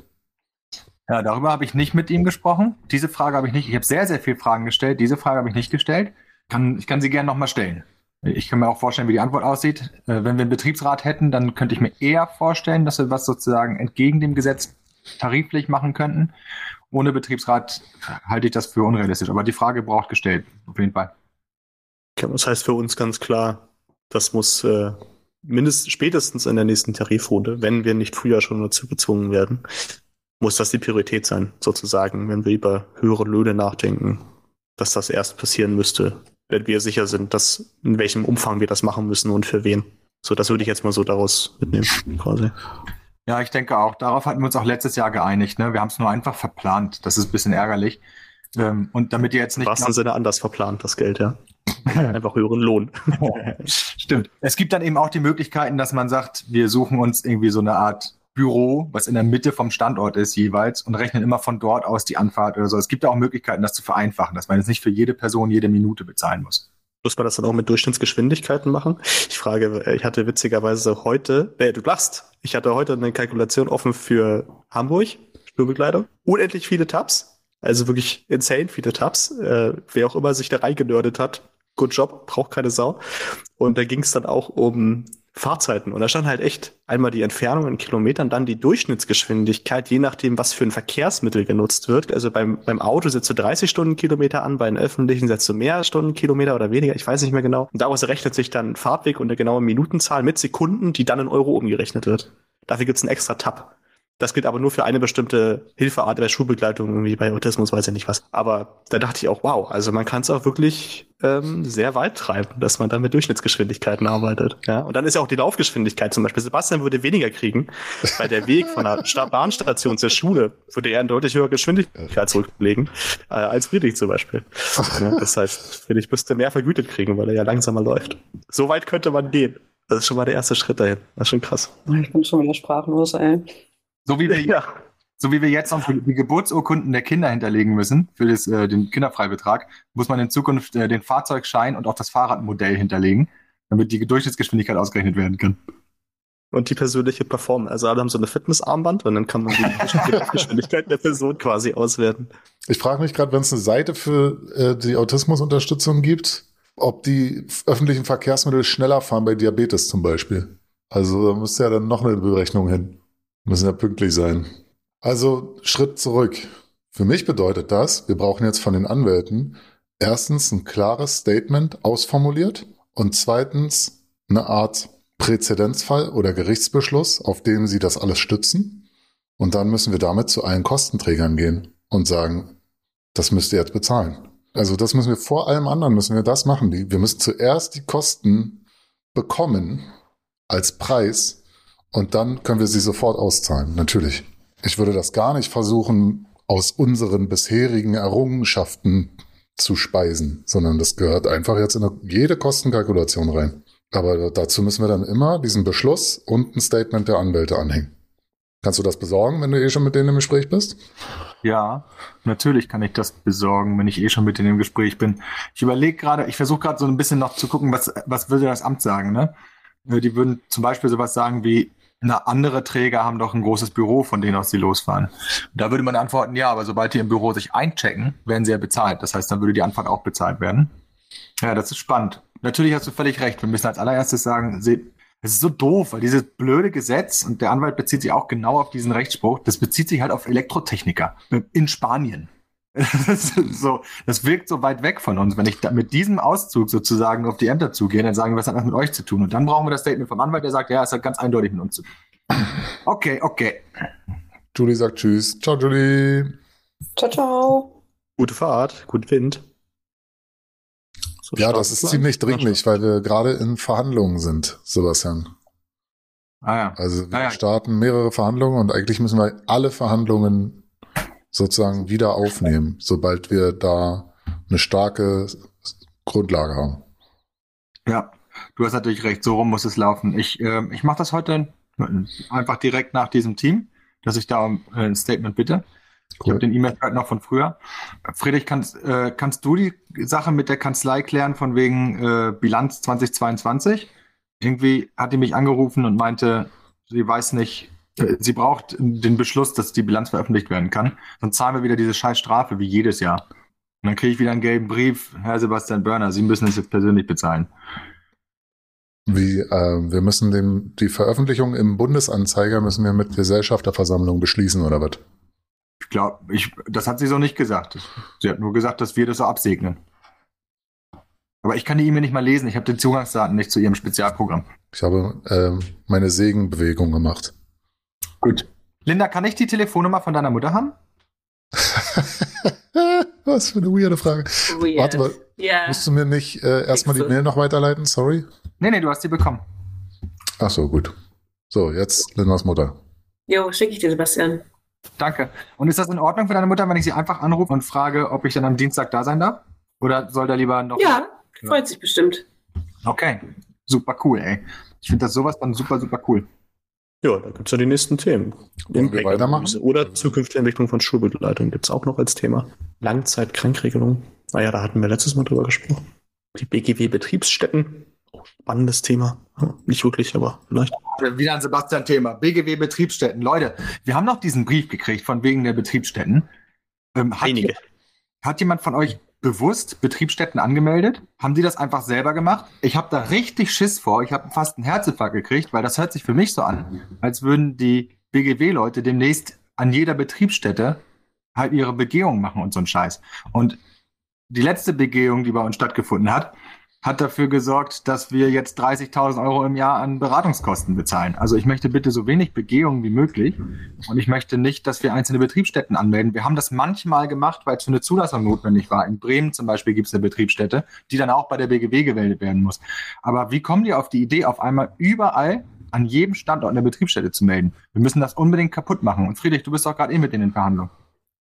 Ja, darüber habe ich nicht mit ihm gesprochen. Diese Frage habe ich nicht. Ich habe sehr, sehr viele Fragen gestellt. Diese Frage habe ich nicht gestellt. Kann, ich kann sie gerne nochmal stellen. Ich kann mir auch vorstellen, wie die Antwort aussieht. Äh, wenn wir einen Betriebsrat hätten, dann könnte ich mir eher vorstellen, dass wir was sozusagen entgegen dem Gesetz tariflich machen könnten. Ohne Betriebsrat halte ich das für unrealistisch. Aber die Frage braucht gestellt, auf jeden Fall. Okay, das heißt für uns ganz klar, das muss äh, mindestens spätestens in der nächsten Tarifrunde, wenn wir nicht früher schon dazu gezwungen werden, muss das die Priorität sein, sozusagen, wenn wir über höhere Löhne nachdenken, dass das erst passieren müsste, wenn wir sicher sind, dass in welchem Umfang wir das machen müssen und für wen. So, das würde ich jetzt mal so daraus mitnehmen, quasi. Ja, ich denke auch. Darauf hatten wir uns auch letztes Jahr geeinigt. Ne? Wir haben es nur einfach verplant. Das ist ein bisschen ärgerlich. Ähm, und damit ihr jetzt nicht... Im wahrsten Sinne anders verplant, das Geld, ja. Einfach höheren Lohn. Stimmt. Es gibt dann eben auch die Möglichkeiten, dass man sagt, wir suchen uns irgendwie so eine Art Büro, was in der Mitte vom Standort ist jeweils und rechnen immer von dort aus die Anfahrt oder so. Es gibt auch Möglichkeiten, das zu vereinfachen, dass man jetzt nicht für jede Person jede Minute bezahlen muss. Muss man das dann auch mit Durchschnittsgeschwindigkeiten machen? Ich frage, ich hatte witzigerweise heute, äh, du lachst, ich hatte heute eine Kalkulation offen für Hamburg, Spürbegleitung, unendlich viele Tabs, also wirklich insane viele Tabs, äh, wer auch immer sich da reingenördet hat, good job, braucht keine Sau. Und da ging es dann auch um Fahrzeiten. Und da stand halt echt einmal die Entfernung in Kilometern, dann die Durchschnittsgeschwindigkeit, je nachdem, was für ein Verkehrsmittel genutzt wird. Also beim, beim Auto setzt du dreißig Stundenkilometer an, bei den öffentlichen setzt du mehr Stundenkilometer oder weniger, ich weiß nicht mehr genau. Und daraus rechnet sich dann Fahrtweg und eine genaue Minutenzahl mit Sekunden, die dann in Euro umgerechnet wird. Dafür gibt's einen extra Tab. Das gilt aber nur für eine bestimmte Hilfeart der Schulbegleitung, irgendwie bei Autismus, weiß ich nicht was. Aber da dachte ich auch, wow, also man kann es auch wirklich ähm, sehr weit treiben, dass man dann mit Durchschnittsgeschwindigkeiten arbeitet. Ja? Und dann ist ja auch die Laufgeschwindigkeit zum Beispiel. Sebastian würde weniger kriegen, weil der Weg von der Sta- Bahnstation zur Schule würde er in deutlich höhere Geschwindigkeit zurücklegen, äh, als Friedrich zum Beispiel. Ja, das heißt, Friedrich müsste mehr vergütet kriegen, weil er ja langsamer läuft. So weit könnte man gehen. Das ist schon mal der erste Schritt dahin. Das ist schon krass. Ich bin schon wieder sprachlos, ey. So wie wir, Ja. so wie wir jetzt noch die Geburtsurkunden der Kinder hinterlegen müssen für das, äh, den Kinderfreibetrag, muss man in Zukunft äh, den Fahrzeugschein und auch das Fahrradmodell hinterlegen, damit die Durchschnittsgeschwindigkeit ausgerechnet werden kann. Und die persönliche Performance. Also alle haben so eine Fitnessarmband und dann kann man die Geschwindigkeit der Person quasi auswerten. Ich frage mich gerade, wenn es eine Seite für äh, die Autismusunterstützung gibt, ob die öffentlichen Verkehrsmittel schneller fahren bei Diabetes zum Beispiel. Also da müsste ja dann noch eine Berechnung hin. Müssen ja pünktlich sein. Also Schritt zurück. Für mich bedeutet das, wir brauchen jetzt von den Anwälten erstens ein klares Statement ausformuliert und zweitens eine Art Präzedenzfall oder Gerichtsbeschluss, auf dem sie das alles stützen. Und dann müssen wir damit zu allen Kostenträgern gehen und sagen, das müsst ihr jetzt bezahlen. Also das müssen wir vor allem anderen, müssen wir das machen. Wir müssen zuerst die Kosten bekommen als Preis und dann können wir sie sofort auszahlen, natürlich. Ich würde das gar nicht versuchen, aus unseren bisherigen Errungenschaften zu speisen, sondern das gehört einfach jetzt in eine, jede Kostenkalkulation rein. Aber dazu müssen wir dann immer diesen Beschluss und ein Statement der Anwälte anhängen. Kannst du das besorgen, wenn du eh schon mit denen im Gespräch bist? Ja, natürlich kann ich das besorgen, wenn ich eh schon mit denen im Gespräch bin. Ich überlege gerade, ich versuche gerade so ein bisschen noch zu gucken, was, was würde das Amt sagen, ne? Die würden zum Beispiel sowas sagen wie, na, andere Träger haben doch ein großes Büro, von denen aus sie losfahren. Da würde man antworten, ja, aber sobald die im Büro sich einchecken, werden sie ja bezahlt. Das heißt, dann würde die Anfahrt auch bezahlt werden. Ja, das ist spannend. Natürlich hast du völlig recht. Wir müssen als allererstes sagen, es ist so doof, weil dieses blöde Gesetz, und der Anwalt bezieht sich auch genau auf diesen Rechtsspruch, das bezieht sich halt auf Elektrotechniker in Spanien. Das, ist so, das wirkt so weit weg von uns. Wenn ich da mit diesem Auszug sozusagen auf die Ämter zugehe, dann sagen wir, was hat das mit euch zu tun? Und dann brauchen wir das Statement vom Anwalt, der sagt, ja, es hat ganz eindeutig mit uns zu tun. Okay, okay. Julie sagt Tschüss. Ciao, Julie. Ciao, ciao. Gute Fahrt, gut Wind. So Ja, das ist stark. ziemlich dringlich, weil wir gerade in Verhandlungen sind, Sebastian. Ah ja. Also wir Ah ja. starten mehrere Verhandlungen und eigentlich müssen wir alle Verhandlungen sozusagen wieder aufnehmen, sobald wir da eine starke Grundlage haben. Ja, du hast natürlich recht, so rum muss es laufen. Ich, äh, ich mache das heute einfach direkt nach diesem Team, dass ich da um äh, ein Statement bitte. Ich Cool. habe den E-Mail-Thread noch von früher. Friedrich, kannst, äh, kannst du die Sache mit der Kanzlei klären von wegen äh, Bilanz zwanzig zweiundzwanzig? Irgendwie hat die mich angerufen und meinte, sie weiß nicht, Sie braucht den Beschluss, dass die Bilanz veröffentlicht werden kann. Sonst zahlen wir wieder diese scheiß Strafe wie jedes Jahr. Und dann kriege ich wieder einen gelben Brief. Herr Sebastian Börner, Sie müssen es jetzt persönlich bezahlen. Wie, äh, wir müssen dem, die Veröffentlichung im Bundesanzeiger müssen wir mit Gesellschafterversammlung beschließen, oder was? Ich glaube, ich, das hat sie so nicht gesagt. Sie hat nur gesagt, dass wir das so absegnen. Aber ich kann die E-Mail nicht mal lesen. Ich habe die Zugangsdaten nicht zu ihrem Spezialprogramm. Ich habe äh, meine Segenbewegung gemacht. Gut. Linda, kann ich die Telefonnummer von deiner Mutter haben? Was für eine weirde Frage. Weird. Warte mal, Ja. musst du mir nicht äh, erstmal die Mail noch weiterleiten? Sorry. Nee, nee, du hast die bekommen. Ach so, gut. So, jetzt Lindas Mutter. Jo, schicke ich dir, Sebastian. Danke. Und ist das in Ordnung für deine Mutter, wenn ich sie einfach anrufe und frage, ob ich dann am Dienstag da sein darf? Oder soll der lieber noch... Ja, freut sich bestimmt. Okay. Super cool, ey. Ich finde das sowas dann super, super cool. Ja, da gibt es ja die nächsten Themen. Wollen wir weitermachen? Oder zukünftige Entwicklung von Schulbegleitung gibt es auch noch als Thema. Langzeitkrankregelung. Naja, da hatten wir letztes Mal drüber gesprochen. Die B G W-Betriebsstätten. Spannendes Thema. Ja, nicht wirklich, aber vielleicht. Wieder ein Sebastian-Thema. B G W-Betriebsstätten. Leute, wir haben noch diesen Brief gekriegt von wegen der Betriebsstätten. Ähm, hat Einige. Hat jemand von euch bewusst Betriebsstätten angemeldet? Haben die das einfach selber gemacht? Ich habe da richtig Schiss vor. Ich habe fast einen Herzinfarkt gekriegt, weil das hört sich für mich so an, als würden die B G W-Leute demnächst an jeder Betriebsstätte halt ihre Begehung machen und so ein Scheiß. Und die letzte Begehung, die bei uns stattgefunden hat, hat dafür gesorgt, dass wir jetzt dreißigtausend Euro im Jahr an Beratungskosten bezahlen. Also ich möchte bitte so wenig Begehungen wie möglich und ich möchte nicht, dass wir einzelne Betriebsstätten anmelden. Wir haben das manchmal gemacht, weil es für eine Zulassung notwendig war. In Bremen zum Beispiel gibt es eine Betriebsstätte, die dann auch bei der B G W gemeldet werden muss. Aber wie kommen die auf die Idee, auf einmal überall an jedem Standort eine Betriebsstätte zu melden? Wir müssen das unbedingt kaputt machen. Und Friedrich, du bist doch gerade eh mit denen in Verhandlungen.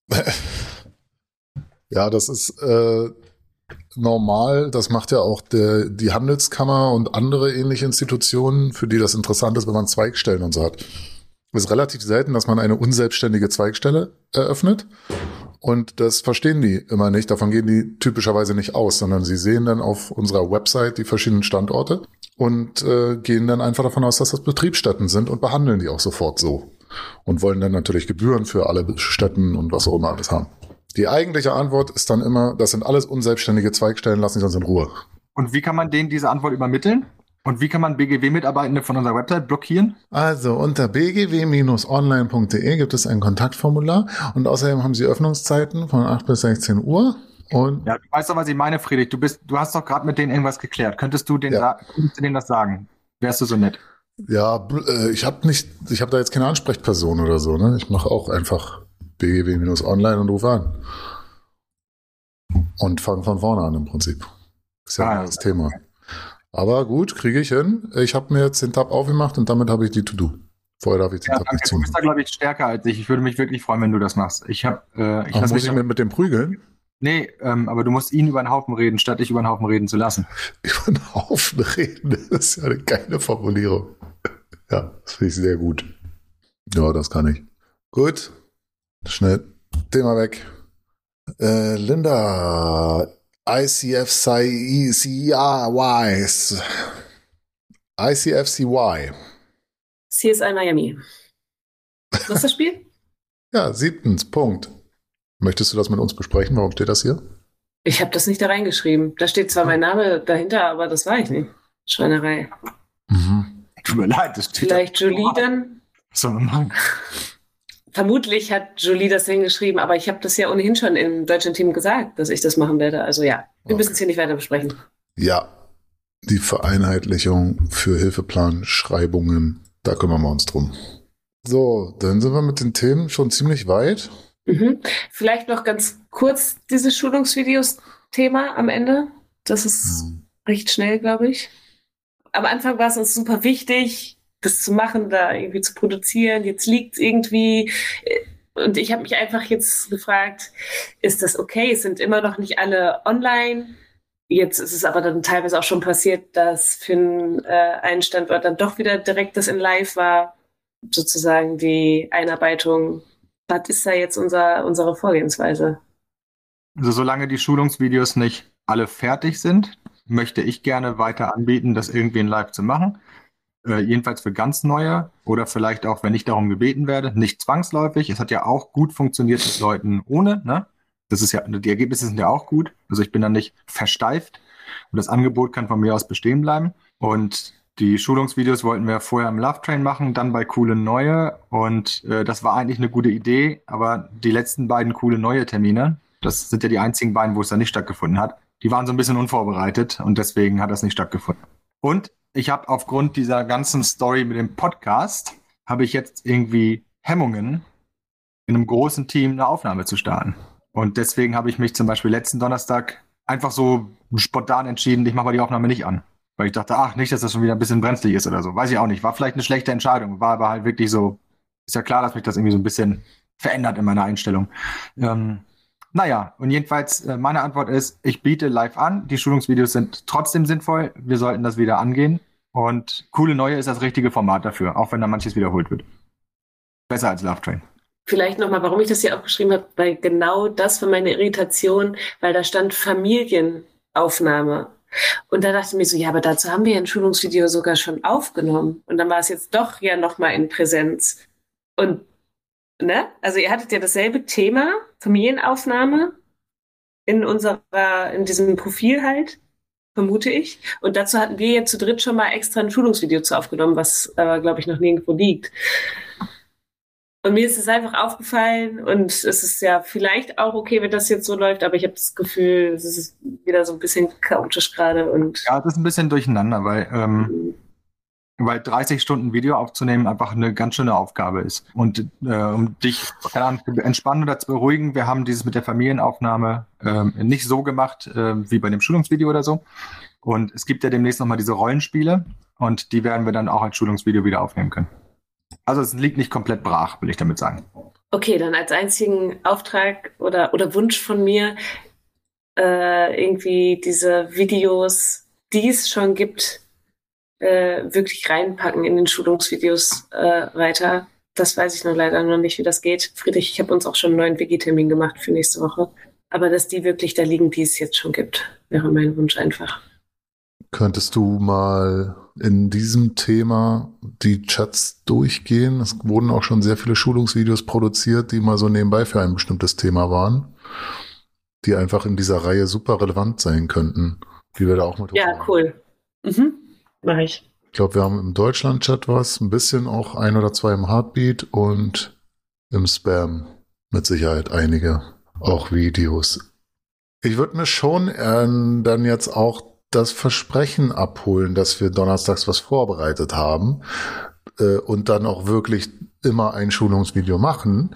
Ja, das ist äh, normal. Das macht ja auch der, die Handelskammer und andere ähnliche Institutionen, für die das interessant ist, wenn man Zweigstellen und so hat. Es ist relativ selten, dass man eine unselbstständige Zweigstelle eröffnet. Und das verstehen die immer nicht. Davon gehen die typischerweise nicht aus, sondern sie sehen dann auf unserer Website die verschiedenen Standorte und äh, gehen dann einfach davon aus, dass das Betriebsstätten sind und behandeln die auch sofort so. Und wollen dann natürlich Gebühren für alle Stätten und was auch immer alles haben. Die eigentliche Antwort ist dann immer, das sind alles unselbstständige Zweigstellen, lassen Sie uns in Ruhe. Und wie kann man denen diese Antwort übermitteln? Und wie kann man B G W-Mitarbeitende von unserer Website blockieren? Also unter b g w Bindestrich online punkt d e gibt es ein Kontaktformular und außerdem haben Sie Öffnungszeiten von acht bis sechzehn Uhr. Und Ja, du weißt doch, was ich meine, Friedrich. Du bist, du hast doch gerade mit denen irgendwas geklärt. Könntest du denen, Ja. sa- könntest du denen das sagen? Wärst du so nett? ja, bl- äh, ich habe nicht, ich habe da jetzt keine Ansprechperson oder so, ne? Ich mache auch einfach b g w Bindestrich online und rufe an. Und fange von vorne an im Prinzip. Ist ja Ah, ah, das Thema. Aber gut, kriege ich hin. Ich habe mir jetzt den Tab aufgemacht und damit habe ich die To-Do. Vorher darf ich den Ja, Tab danke. nicht Du zumachen. bist da, glaube ich, stärker als ich. Ich würde mich wirklich freuen, wenn du das machst. Ich habe, äh, ich Ach, lass muss mich ich mir mit dem prügeln? Nee, ähm, aber du musst ihn über den Haufen reden, statt dich über den Haufen reden zu lassen. Über einen Haufen reden. Das ist ja eine geile Formulierung. Ja, das finde ich sehr gut. Ja, das kann ich. Gut. Schnell. Thema weg. Äh, Linda. I C F C R Y. I C F C Y. C S I Miami. Was ist das Spiel? Ja, siebtens, Punkt. Möchtest du das mit uns besprechen? Warum steht das hier? Ich habe das nicht da reingeschrieben. Da steht zwar mein Name dahinter, aber das war ich nicht. Schweinerei. Mhm. Tut mir leid, das steht Vielleicht da- Jolie dann? Was soll man machen? Vermutlich hat Jolie das hingeschrieben, aber ich habe das ja ohnehin schon im deutschen Team gesagt, dass ich das machen werde. Also ja, wir Okay. müssen es hier nicht weiter besprechen. Ja, die Vereinheitlichung für Hilfeplanschreibungen, da kümmern wir uns drum. So, dann sind wir mit den Themen schon ziemlich weit. Mhm. Vielleicht noch ganz kurz dieses Schulungsvideos-Thema am Ende. Das ist Hm. recht schnell, glaube ich. Am Anfang war es uns super wichtig, das zu machen, da irgendwie zu produzieren. Jetzt liegt es irgendwie. Und ich habe mich einfach jetzt gefragt, ist das okay? Es sind immer noch nicht alle online. Jetzt ist es aber dann teilweise auch schon passiert, dass für einen, äh, einen Standort dann doch wieder direkt das in Live war. Sozusagen die Einarbeitung. Was ist da jetzt unser, unsere Vorgehensweise? Also solange die Schulungsvideos nicht alle fertig sind, möchte ich gerne weiter anbieten, das irgendwie in Live zu machen. Äh, jedenfalls für ganz neue oder vielleicht auch, wenn ich darum gebeten werde, nicht zwangsläufig. Es hat ja auch gut funktioniert mit Leuten ohne, ne? Das ist ja, die Ergebnisse sind ja auch gut. Also ich bin dann nicht versteift und das Angebot kann von mir aus bestehen bleiben. Und die Schulungsvideos wollten wir vorher im Love Train machen, dann bei Coole Neue und äh, das war eigentlich eine gute Idee, aber die letzten beiden Coole Neue Termine, das sind ja die einzigen beiden, wo es dann nicht stattgefunden hat, die waren so ein bisschen unvorbereitet und deswegen hat das nicht stattgefunden. Und ich habe aufgrund dieser ganzen Story mit dem Podcast, habe ich jetzt irgendwie Hemmungen, in einem großen Team eine Aufnahme zu starten. Und deswegen habe ich mich zum Beispiel letzten Donnerstag einfach so spontan entschieden, ich mache mal die Aufnahme nicht an. Weil ich dachte, ach, nicht, dass das schon wieder ein bisschen brenzlig ist oder so. Weiß ich auch nicht. War vielleicht eine schlechte Entscheidung. War aber halt wirklich so, ist ja klar, dass mich das irgendwie so ein bisschen verändert in meiner Einstellung. Ähm, Naja, und jedenfalls äh, meine Antwort ist, ich biete live an. Die Schulungsvideos sind trotzdem sinnvoll. Wir sollten das wieder angehen. Und Coole Neue ist das richtige Format dafür, auch wenn da manches wiederholt wird. Besser als Love Train. Vielleicht nochmal, warum ich das hier aufgeschrieben habe, weil genau das war meine Irritation, weil da stand Familienaufnahme. Und da dachte ich mir so, ja, aber dazu haben wir ja ein Schulungsvideo sogar schon aufgenommen. Und dann war es jetzt doch ja nochmal in Präsenz. Und Ne? Also ihr hattet ja dasselbe Thema, Familienaufnahme, in unserer, in diesem Profil halt, vermute ich. Und dazu hatten wir jetzt zu dritt schon mal extra ein Schulungsvideo zu aufgenommen, was aber, äh, glaube ich, noch nirgendwo liegt. Und mir ist es einfach aufgefallen und es ist ja vielleicht auch okay, wenn das jetzt so läuft, aber ich habe das Gefühl, es ist wieder so ein bisschen chaotisch gerade. Und ja, es ist ein bisschen durcheinander, weil ähm, weil dreißig Stunden Video aufzunehmen einfach eine ganz schöne Aufgabe ist. Und äh, um dich keine Ahnung, zu entspannen oder zu beruhigen, wir haben dieses mit der Familienaufnahme äh, nicht so gemacht äh, wie bei dem Schulungsvideo oder so. Und es gibt ja demnächst nochmal diese Rollenspiele und die werden wir dann auch als Schulungsvideo wieder aufnehmen können. Also es liegt nicht komplett brach, will ich damit sagen. Okay, dann als einzigen Auftrag oder, oder Wunsch von mir, äh, irgendwie diese Videos, die es schon gibt, Äh, wirklich reinpacken in den Schulungsvideos äh, weiter. Das weiß ich noch leider noch nicht, wie das geht. Friedrich, ich habe uns auch schon einen neuen Wiki-Termin gemacht für nächste Woche. Aber dass die wirklich da liegen, die es jetzt schon gibt, wäre mein Wunsch einfach. Könntest du mal in diesem Thema die Chats durchgehen? Es wurden auch schon sehr viele Schulungsvideos produziert, die mal so nebenbei für ein bestimmtes Thema waren, die einfach in dieser Reihe super relevant sein könnten, wie wir da auch mit. Ja, cool. Mhm. Mach ich. Ich glaube, wir haben im Deutschland-Chat was, ein bisschen auch ein oder zwei im Heartbeat und im Spam mit Sicherheit einige, auch Videos. Ich würde mir schon äh, dann jetzt auch das Versprechen abholen, dass wir donnerstags was vorbereitet haben äh, und dann auch wirklich immer ein Schulungsvideo machen.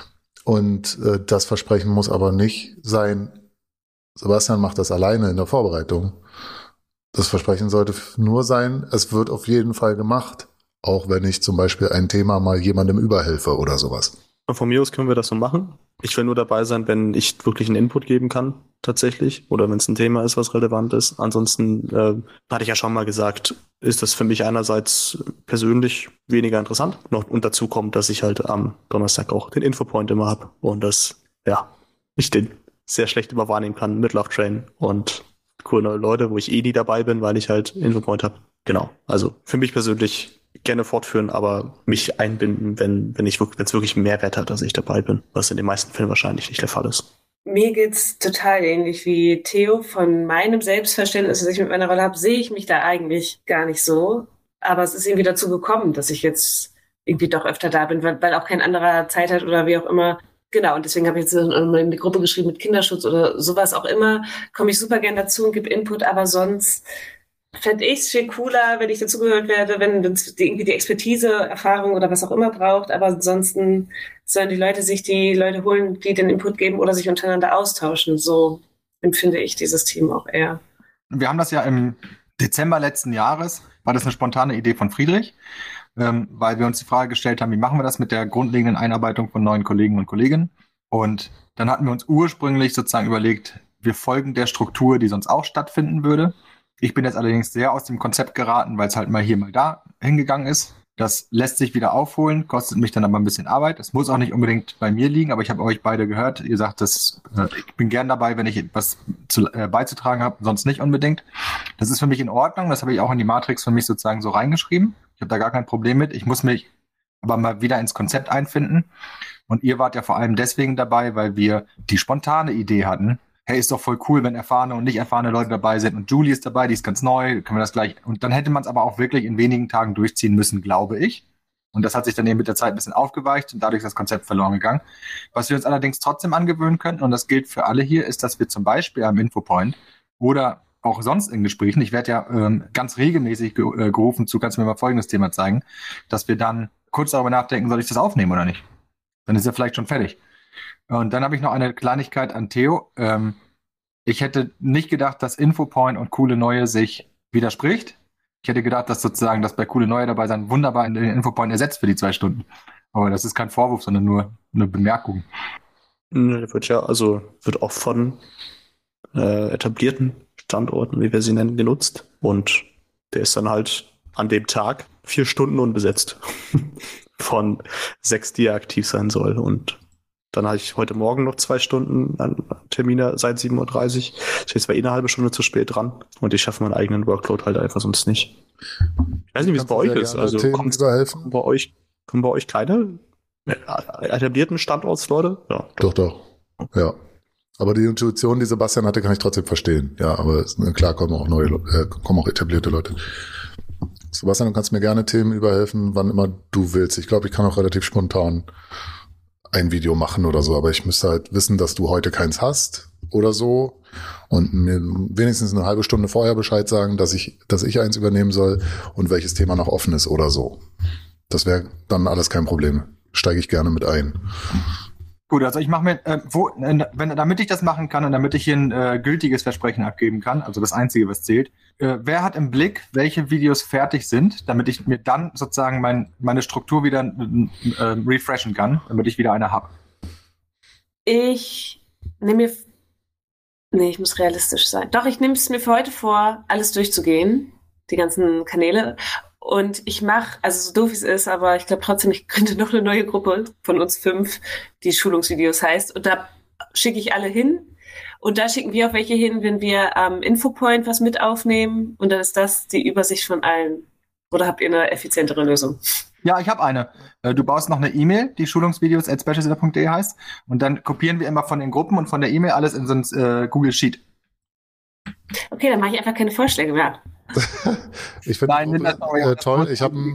Und äh, das Versprechen muss aber nicht sein, Sebastian macht das alleine in der Vorbereitung. Das Versprechen sollte nur sein, es wird auf jeden Fall gemacht, auch wenn ich zum Beispiel ein Thema mal jemandem überhelfe oder sowas. Von mir aus können wir das so machen. Ich will nur dabei sein, wenn ich wirklich einen Input geben kann, tatsächlich, oder wenn es ein Thema ist, was relevant ist. Ansonsten, äh, hatte ich ja schon mal gesagt, ist das für mich einerseits persönlich weniger interessant. Noch, und dazu kommt, dass ich halt am Donnerstag auch den Infopoint immer habe und das, ja, ich den sehr schlecht immer wahrnehmen kann mit Love Train und coole neue Leute, wo ich eh nie dabei bin, weil ich halt Infopoint habe. Genau. Also für mich persönlich gerne fortführen, aber mich einbinden, wenn wenn ich wirklich, wenn es wirklich einen Mehrwert hat, dass ich dabei bin, was in den meisten Fällen wahrscheinlich nicht der Fall ist. Mir geht's total ähnlich wie Theo. Von meinem Selbstverständnis, das ich mit meiner Rolle habe, sehe ich mich da eigentlich gar nicht so. Aber es ist irgendwie dazu gekommen, dass ich jetzt irgendwie doch öfter da bin, weil, weil auch kein anderer Zeit hat oder wie auch immer. Genau, und deswegen habe ich jetzt in eine Gruppe geschrieben mit Kinderschutz oder sowas auch immer. Komme ich super gern dazu und gebe Input, aber sonst fände ich es viel cooler, wenn ich dazugehört werde, wenn es irgendwie die Expertise, Erfahrung oder was auch immer braucht. Aber ansonsten sollen die Leute sich die Leute holen, die den Input geben oder sich untereinander austauschen. So empfinde ich dieses Team auch eher. Wir haben das ja im Dezember letzten Jahres, war das eine spontane Idee von Friedrich, ähm, weil wir uns die Frage gestellt haben, wie machen wir das mit der grundlegenden Einarbeitung von neuen Kollegen und Kolleginnen? Und dann hatten wir uns ursprünglich sozusagen überlegt, wir folgen der Struktur, die sonst auch stattfinden würde. Ich bin jetzt allerdings sehr aus dem Konzept geraten, weil es halt mal hier, mal da hingegangen ist. Das lässt sich wieder aufholen, kostet mich dann aber ein bisschen Arbeit. Das muss auch nicht unbedingt bei mir liegen, aber ich habe euch beide gehört. Ihr sagt, das, äh, ich bin gern dabei, wenn ich etwas zu, äh, beizutragen habe, sonst nicht unbedingt. Das ist für mich in Ordnung. Das habe ich auch in die Matrix für mich sozusagen so reingeschrieben. Ich habe da gar kein Problem mit. Ich muss mich aber mal wieder ins Konzept einfinden. Und ihr wart ja vor allem deswegen dabei, weil wir die spontane Idee hatten. Hey, ist doch voll cool, wenn erfahrene und nicht erfahrene Leute dabei sind. Und Julie ist dabei, die ist ganz neu, können wir das gleich. Und dann hätte man es aber auch wirklich in wenigen Tagen durchziehen müssen, glaube ich. Und das hat sich dann eben mit der Zeit ein bisschen aufgeweicht und dadurch ist das Konzept verloren gegangen. Was wir uns allerdings trotzdem angewöhnen könnten, und das gilt für alle hier, ist, dass wir zum Beispiel am Infopoint oder auch sonst in Gesprächen, ich werde ja ähm, ganz regelmäßig ge- äh, gerufen zu, kannst du mir mal folgendes Thema zeigen, dass wir dann kurz darüber nachdenken, soll ich das aufnehmen oder nicht? Dann ist er vielleicht schon fertig. Und dann habe ich noch eine Kleinigkeit an Theo. Ähm, ich hätte nicht gedacht, dass Infopoint und Coole Neue sich widerspricht. Ich hätte gedacht, dass sozusagen das bei Coole Neue dabei sein wunderbar in den Infopoint ersetzt für die zwei Stunden. Aber das ist kein Vorwurf, sondern nur eine Bemerkung. Der wird ja, also wird auch von äh, etablierten Standorten, wie wir sie nennen, genutzt. Und der ist dann halt an dem Tag vier Stunden unbesetzt. Von sechs, die er aktiv sein soll. Und dann hatte ich heute Morgen noch zwei Stunden an Termine seit sieben Uhr dreißig. Ich bin zwar eh eine halbe Stunde zu spät dran und ich schaffe meinen eigenen Workload halt einfach sonst nicht. Ich weiß nicht, wie es bei euch ist. Also kommt bei euch, kommen bei euch keine etablierten Standortsleute? Ja, doch, doch. Ja. Aber die Intuition, die Sebastian hatte, kann ich trotzdem verstehen. Ja, aber klar kommen auch neue, äh, kommen auch etablierte Leute. Sebastian, du kannst mir gerne Themen überhelfen, wann immer du willst. Ich glaube, ich kann auch relativ spontan ein Video machen oder so, aber ich müsste halt wissen, dass du heute keins hast oder so und mir wenigstens eine halbe Stunde vorher Bescheid sagen, dass ich, dass ich eins übernehmen soll und welches Thema noch offen ist oder so. Das wäre dann alles kein Problem. Steige ich gerne mit ein. Gut, also ich mache mir, äh, wo, äh, wenn, damit ich das machen kann und damit ich hier ein äh, gültiges Versprechen abgeben kann, also das Einzige, was zählt, äh, wer hat im Blick, welche Videos fertig sind, damit ich mir dann sozusagen mein, meine Struktur wieder äh, refreshen kann, damit ich wieder eine habe? Ich nehme mir, nee, ich muss realistisch sein. Doch, ich nehme es mir für heute vor, alles durchzugehen, die ganzen Kanäle. Und ich mache, also so doof es ist, aber ich glaube trotzdem, ich könnte noch eine neue Gruppe von uns fünf, die Schulungsvideos heißt. Und da schicke ich alle hin. Und da schicken wir auch welche hin, wenn wir am Infopoint was mit aufnehmen. Und dann ist das die Übersicht von allen. Oder habt ihr eine effizientere Lösung? Ja, ich habe eine. Du baust noch eine E-Mail, die schulungsvideos at specialsitter punkt de heißt. Und dann kopieren wir immer von den Gruppen und von der E-Mail alles in so ein äh, Google Sheet. Okay, dann mache ich einfach keine Vorschläge mehr. Ich finde äh, toll. Ich habe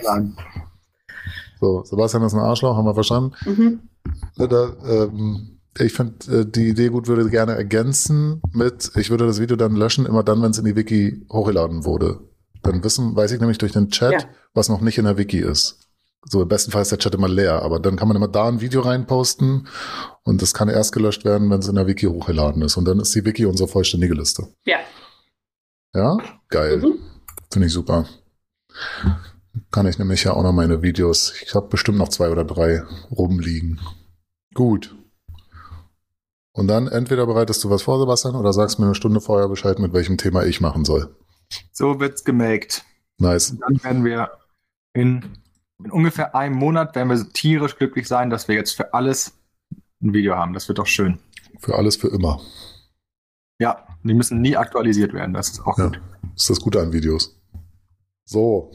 so, Sebastian ist ein Arschloch, haben wir verstanden. Mhm. Da, ähm, ich finde äh, die Idee gut, würde gerne ergänzen mit, ich würde das Video dann löschen, immer dann, wenn es in die Wiki hochgeladen wurde. Dann wissen, weiß ich nämlich durch den Chat, ja, was noch nicht in der Wiki ist. So, im besten Fall ist der Chat immer leer, aber dann kann man immer da ein Video reinposten und das kann erst gelöscht werden, wenn es in der Wiki hochgeladen ist. Und dann ist die Wiki unsere vollständige Liste. Ja. Ja? Geil. Mhm. Finde ich super. Kann ich nämlich ja auch noch meine Videos, ich habe bestimmt noch zwei oder drei rumliegen. Gut. Und dann entweder bereitest du was vor, Sebastian, oder sagst mir eine Stunde vorher Bescheid, mit welchem Thema ich machen soll. So wird's gemaked. Nice. Und dann werden wir in, in ungefähr einem Monat werden wir tierisch glücklich sein, dass wir jetzt für alles ein Video haben. Das wird doch schön. Für alles, für immer. Ja, die müssen nie aktualisiert werden. Das ist auch ja, gut. Das ist das Gute an Videos. So.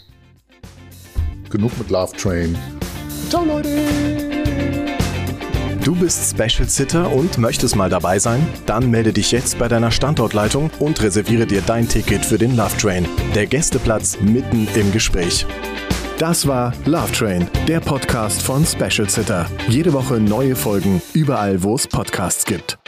Genug mit Love Train. Ciao, Leute! Du bist Special Sitter und möchtest mal dabei sein? Dann melde dich jetzt bei deiner Standortleitung und reserviere dir dein Ticket für den Love Train. Der Gästeplatz mitten im Gespräch. Das war Love Train, der Podcast von Special Sitter. Jede Woche neue Folgen, überall wo es Podcasts gibt.